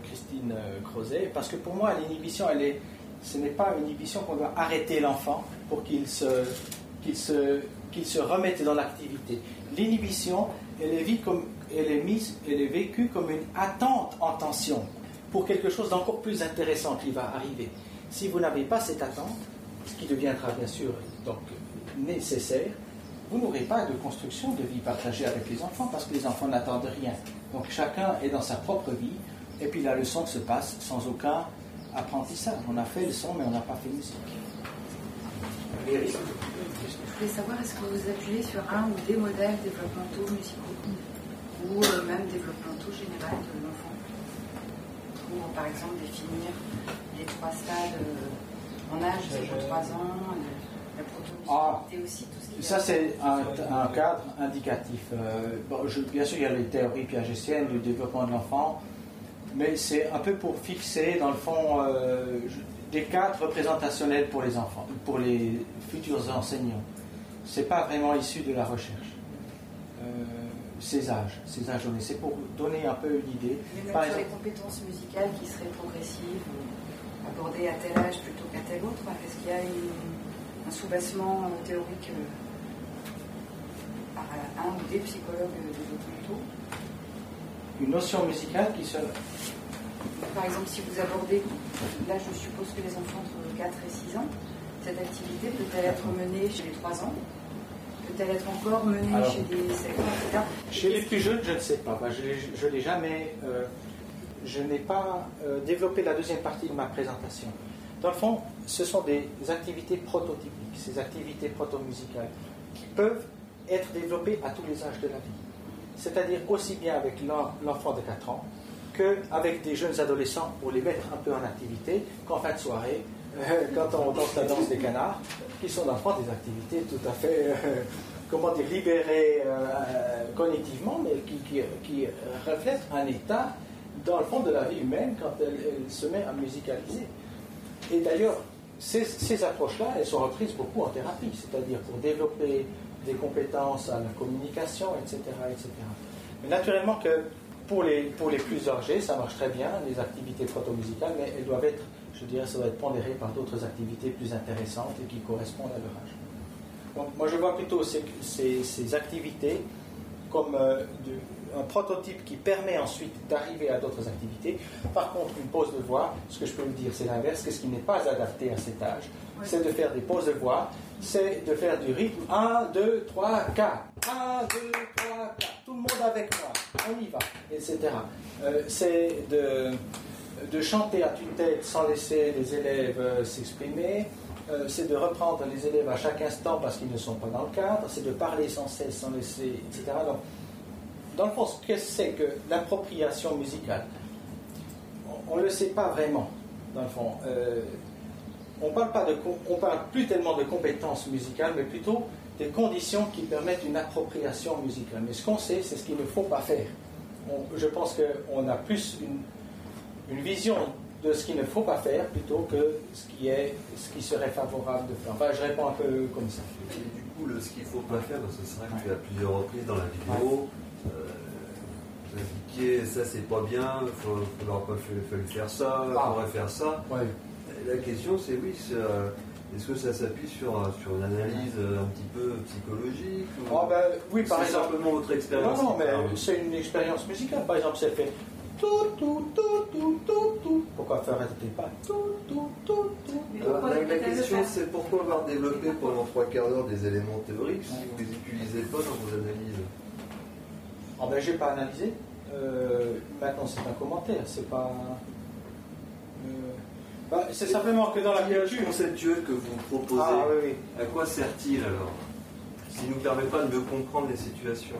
Christine Crozet, parce que pour moi, l'inhibition, ce n'est pas une inhibition qu'on doit arrêter l'enfant pour qu'il se remette dans l'activité. L'inhibition, elle est vécue comme une attente en tension pour quelque chose d'encore plus intéressant qui va arriver. Si vous n'avez pas cette attente, ce qui deviendra bien sûr donc nécessaire, vous n'aurez pas de construction de vie partagée avec les enfants parce que les enfants n'attendent rien. Donc chacun est dans sa propre vie et puis la leçon se passe sans aucun apprentissage. On a fait le son mais on n'a pas fait musique. Je voulais savoir, est-ce que vous appuyez sur un ou des modèles développementaux musicaux ou même développementaux généraux de l'enfant pour par exemple définir les 3 stades en âge, 0-3 ans, la proto-musicalité aussi, tout ce qui ça c'est un cadre indicatif. Bien sûr il y a les théories piagétiennes du développement de l'enfant, mais c'est un peu pour fixer dans le fond des cadres représentationnels pour les enfants, pour les futurs enseignants. C'est pas vraiment issu de la recherche. Ces âges donnés, c'est pour donner un peu une idée. Mais même sur les compétences musicales qui seraient progressives, abordées à tel âge plutôt qu'à tel autre, est-ce qu'il y a un sous-bassement théorique par un ou des psychologues développementaux? Une notion musicale qui se... Par exemple, si vous abordez, là je suppose que les enfants entre 4 et 6 ans, cette activité peut-elle être menée chez les 3 ans? Peut-elle être encore menée chez des 7 ans, etc. Chez les plus jeunes, je ne sais pas. Je n'ai jamais... je n'ai pas développé la deuxième partie de ma présentation. Dans le fond, ce sont des activités prototypiques, ces activités proto-musicales, qui peuvent être développées à tous les âges de la vie. C'est-à-dire aussi bien avec l'enfant de 4 ans qu'avec des jeunes adolescents pour les mettre un peu en activité, qu'en fin de soirée, quand on danse la danse des canards, qui sont dans le fond des activités tout à fait, libérées cognitivement, mais qui reflètent un état dans le fond de la vie humaine quand elle se met à musicaliser. Et d'ailleurs, ces approches-là, elles sont reprises beaucoup en thérapie, c'est-à-dire pour développer des compétences à la communication, etc. etc. Mais naturellement que pour les plus âgés, ça marche très bien, les activités proto-musicales, mais elles doivent être, je dirais, ça doit être pondéré par d'autres activités plus intéressantes et qui correspondent à leur âge. Donc moi je vois plutôt ces activités comme un prototype qui permet ensuite d'arriver à d'autres activités. Par contre, une pause de voix, ce que je peux vous dire, c'est l'inverse. Qu'est-ce qui n'est pas adapté à cet âge? C'est de faire des pauses de voix, c'est de faire du rythme 1, 2, 3, 4. 1, 2, 3, 4. Tout le monde avec moi, on y va, etc. C'est de chanter à tue-tête sans laisser les élèves s'exprimer. C'est de reprendre les élèves à chaque instant parce qu'ils ne sont pas dans le cadre. C'est de parler sans cesse, sans laisser, etc. Donc, dans le fond, ce que c'est que l'appropriation musicale, on ne le sait pas vraiment, dans le fond. On parle plus tellement de compétences musicales, mais plutôt des conditions qui permettent une appropriation musicale. Mais ce qu'on sait, c'est ce qu'il ne faut pas faire. Je pense qu'on a plus une vision de ce qu'il ne faut pas faire plutôt que ce qui serait favorable de faire. Enfin, je réponds un peu comme ça. Et du coup, ce qu'il ne faut pas faire, ce serait que tu as plusieurs reprises dans la vidéo. Indiquer ça c'est pas bien, il faudra pas faire ça, il faudrait faire ça. Ouais. La question c'est est-ce que ça s'appuie sur une analyse un petit peu psychologique ou oui, par exemple. C'est simplement votre expérience. Non, mais c'est une expérience musicale. Par exemple, c'est fait tout, tout, tout, tout, tout, tout. Pourquoi ferait-il pas tout, tout, tout, tout? La question c'est pourquoi avoir développé pendant 3 quarts d'heure des éléments théoriques si vous ne les utilisez pas dans vos analyses? Je n'ai pas analysé. Maintenant, c'est un commentaire. C'est pas. C'est simplement que dans la culture conceptuelle que vous proposez, oui. À quoi sert-il alors? S'il ne nous permet pas de mieux comprendre les situations.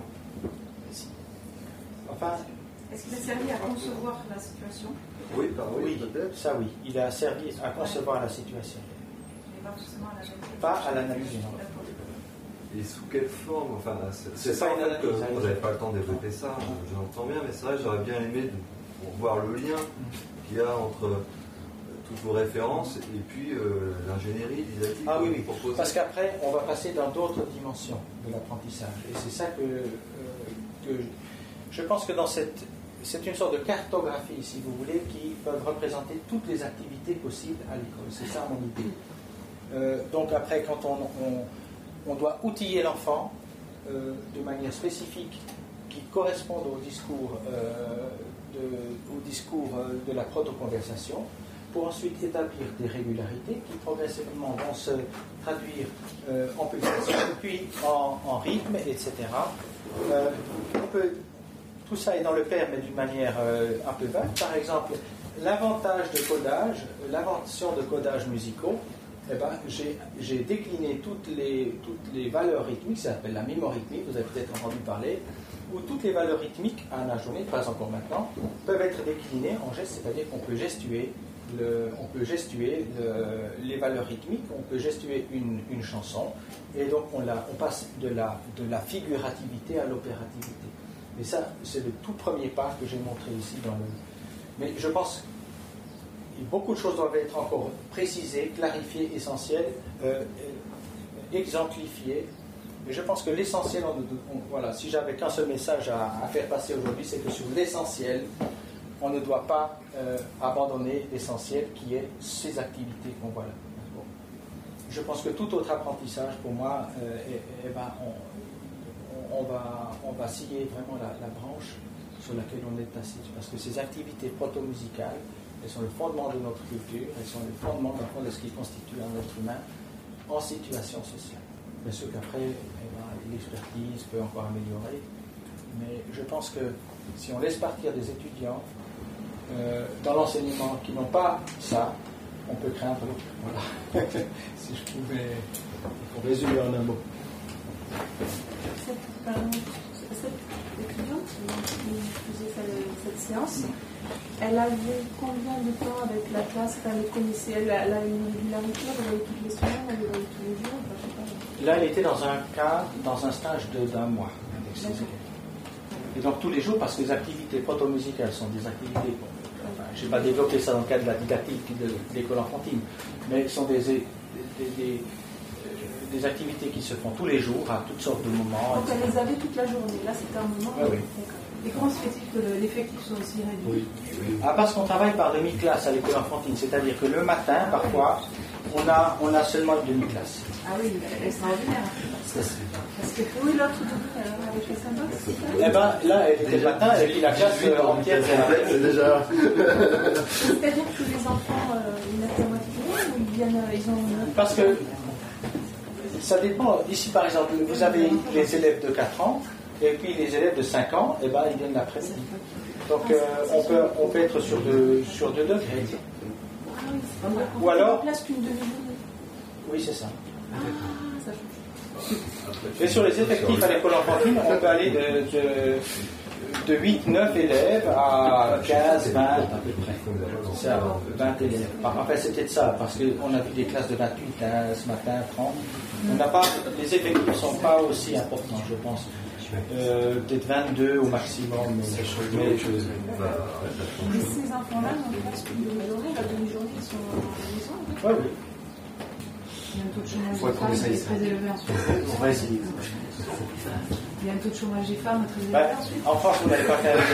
Enfin. Est-ce qu'il a servi à concevoir la situation? Oui, oui, peut-être. Ça oui. Il a servi à concevoir la situation. Mais pas forcément à l'analyser. Pas à l'analyser, non. Et sous quelle forme? Enfin, c'est ça en fait que vous n'avez pas le temps de développer ça, j'entends bien, mais c'est vrai, j'aurais bien aimé voir le lien qu'il y a entre toutes vos références et puis l'ingénierie didactique. Ah oui, parce qu'après, on va passer dans d'autres dimensions de l'apprentissage. Et c'est ça que je pense que dans cette c'est une sorte de cartographie, si vous voulez, qui peuvent représenter toutes les activités possibles à l'école. C'est ça mon idée. Donc après, quand on doit outiller l'enfant de manière spécifique qui correspondent au discours de la proto-conversation, pour ensuite établir des régularités qui progressivement vont se traduire en pulsation, puis en rythme, etc. Tout ça est dans le père, mais d'une manière un peu vague. Par exemple, l'invention de codages musicaux, j'ai décliné toutes les valeurs rythmiques, ça s'appelle la mémorythmique, vous avez peut-être entendu parler, où toutes les valeurs rythmiques, à la journée, pas encore maintenant, peuvent être déclinées en gestes, c'est-à-dire qu'on peut gestuer les valeurs rythmiques, on peut gestuer une chanson, et donc on passe de la figurativité à l'opérativité. Et ça, c'est le tout premier pas que j'ai montré ici Mais je pense que beaucoup de choses doivent être encore précisées, clarifiées, essentielles, exemplifiées. Mais je pense que l'essentiel, voilà, si j'avais qu'un seul message à faire passer aujourd'hui, c'est que sur l'essentiel, on ne doit pas abandonner l'essentiel qui est ces activités qu'on voit là. Bon. Je pense que tout autre apprentissage, pour moi, on va scier vraiment la branche sur laquelle on est assis. Parce que ces activités proto-musicales, elles sont le fondement de notre culture, elles sont le fondement de ce qui constitue un être humain en situation sociale. Bien sûr qu'après, l'expertise peut encore améliorer, mais je pense que si on laisse partir des étudiants dans l'enseignement qui n'ont pas ça, on peut craindre. Voilà. Si je pouvais résumer en un mot. Cette étudiante qui faisait cette séance, elle avait combien de temps avec la classe? Elle les connaissait, elle a une régularité, elle avait toutes les semaines, elle avait tous les jours, je sais pas. Là, elle était dans un stage d'un mois avec ses élèves. Et donc tous les jours, parce que les activités proto-musicales sont des activités, je n'ai pas développé ça dans le cadre de la didactique de l'école enfantine, mais sont des activités qui se font tous les jours, à toutes sortes de moments. Donc elle les avait toute la journée, là c'était un moment. Oui. Et comment se fait-il que l'effectif soit aussi réduit? Parce qu'on travaille par demi-classe à l'école enfantine, c'est-à-dire que le matin, parfois, on a seulement une demi-classe. Ah oui, extraordinaire. Parce que oui, l'autre avec les symboles, eh bien, là, elle était le matin, et puis la classe entière. Déjà. C'est-à-dire que les enfants, ils mettent la moitié ou ils ont... Parce que ça dépend. Ici, par exemple, vous avez les élèves de 4 ans, et puis les élèves de 5 ans, eh ben, ils viennent l'après-midi. Donc, on peut être sur 2 degrés. Ah oui, c'est pas mal. Ou alors... place qu'une demi-journée. Oui, c'est ça. Ah, ça change. Et sur les effectifs à l'école enfantine, on peut aller de 8-9 élèves à 15, 20 à peu près. C'est ça, 20 élèves. Enfin, c'est peut-être ça, parce qu'on a vu des classes de 28 ce matin, 30. Les effectifs ne sont pas aussi importants, je pense. Peut-être 22 au maximum. Mais ces enfants-là n'ont pas qu'une demi-journée. La demi-journée, ils sont à la maison. Oui. Il y a un taux de chômage des femmes qui est très élevé en Suisse. On va essayer. Il y a un taux de chômage des femmes très élevé en Suisse. En France, vous n'avez pas fait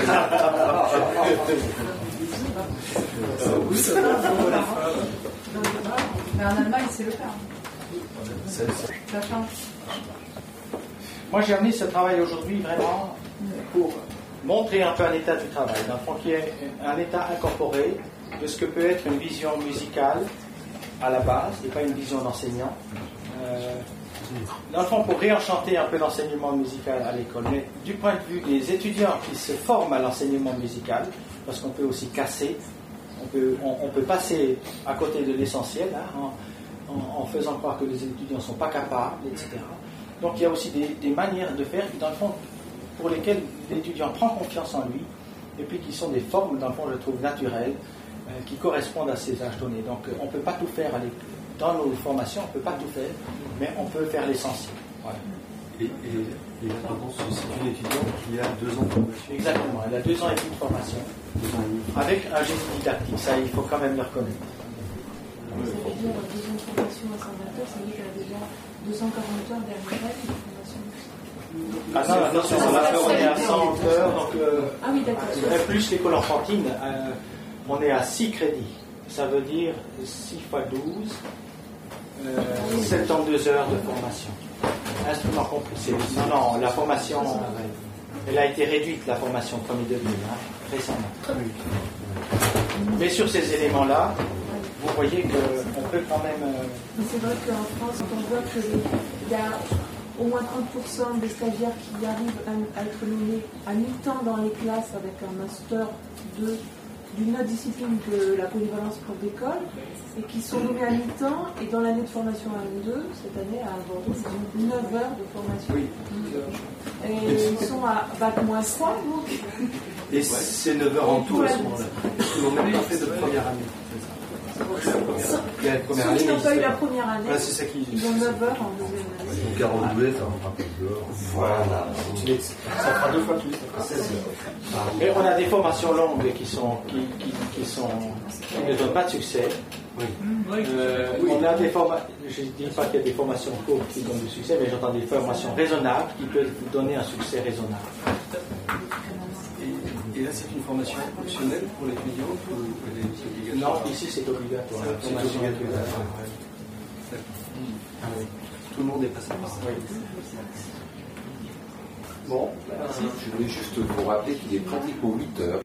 Mais en Allemagne, c'est le cas. Ça change. Moi, j'ai amené ce travail aujourd'hui vraiment pour montrer un peu un état du travail, dans le fond, qui est un état incorporé de ce que peut être une vision musicale à la base, et pas une vision d'enseignant. Dans le fond, pour réenchanter un peu l'enseignement musical à l'école, mais du point de vue des étudiants qui se forment à l'enseignement musical, parce qu'on peut aussi casser, on peut passer à côté de l'essentiel, hein, en faisant croire que les étudiants ne sont pas capables, etc. Donc il y a aussi des manières de faire, dans le fond, pour lesquelles l'étudiant prend confiance en lui, et puis qui sont des formes, dans le fond, je trouve, naturelles, qui correspondent à ces âges donnés. Donc on ne peut pas tout faire dans nos formations, on ne peut pas tout faire, mais on peut faire l'essentiel. Voilà. Et là, c'est une étudiante qui a 2 ans de formation. Exactement, elle a 2 ans et demi de formation, avec un génie didactique, ça il faut quand même le reconnaître. Ça veut dire 2 ans de formation à Saint-Valentin, ça veut dire qu'elle a déjà 240 heures derrière elle de formation. Ah non, attention, là on est à 100 heures, donc Ah oui, d'accord. plus l'école enfantine, on est à 6 crédits. Ça veut dire 6 x 12, 72 heures de formation. Instrument compris. Non, la formation, elle a été réduite, la formation premier degré, récemment. Mais sur ces éléments-là, vous voyez qu'on peut quand même... C'est vrai qu'en France, on voit qu'il y a au moins 30% des stagiaires qui arrivent à être nommés à mi-temps dans les classes avec un master d'une autre discipline que la polyvalence prof d'école, et qui sont nommés à mi-temps, et dans l'année de formation à 2, cette année à Bordeaux, c'est 9 heures de formation. Oui. Et ils sont à Bac-3, donc. Et c'est 9 heures en tout à ce moment-là. Ils n'ont même pas fait de première année. Ceux qui n'ont pas eu la première année, c'est ça qui... ils ont 9 heures en deuxième année. Donc à renouveler, ça rentre un peu dehors. Voilà. Ça fera 2 fois plus, ça fera 16 heures. Mais on a des formations longues qui ne donnent pas de succès. Oui. On a des formations, je ne dis pas qu'il y a des formations courtes qui donnent du succès, mais j'entends des formations raisonnables qui peuvent donner un succès raisonnable. Et là, c'est une formation optionnelle pour l'étudiant ou elle est obligatoire? Non, ici c'est obligatoire. C'est obligatoire. Tout le monde est passé par ça. Bon, Je voulais juste vous rappeler qu'il est pratiquement 8 heures.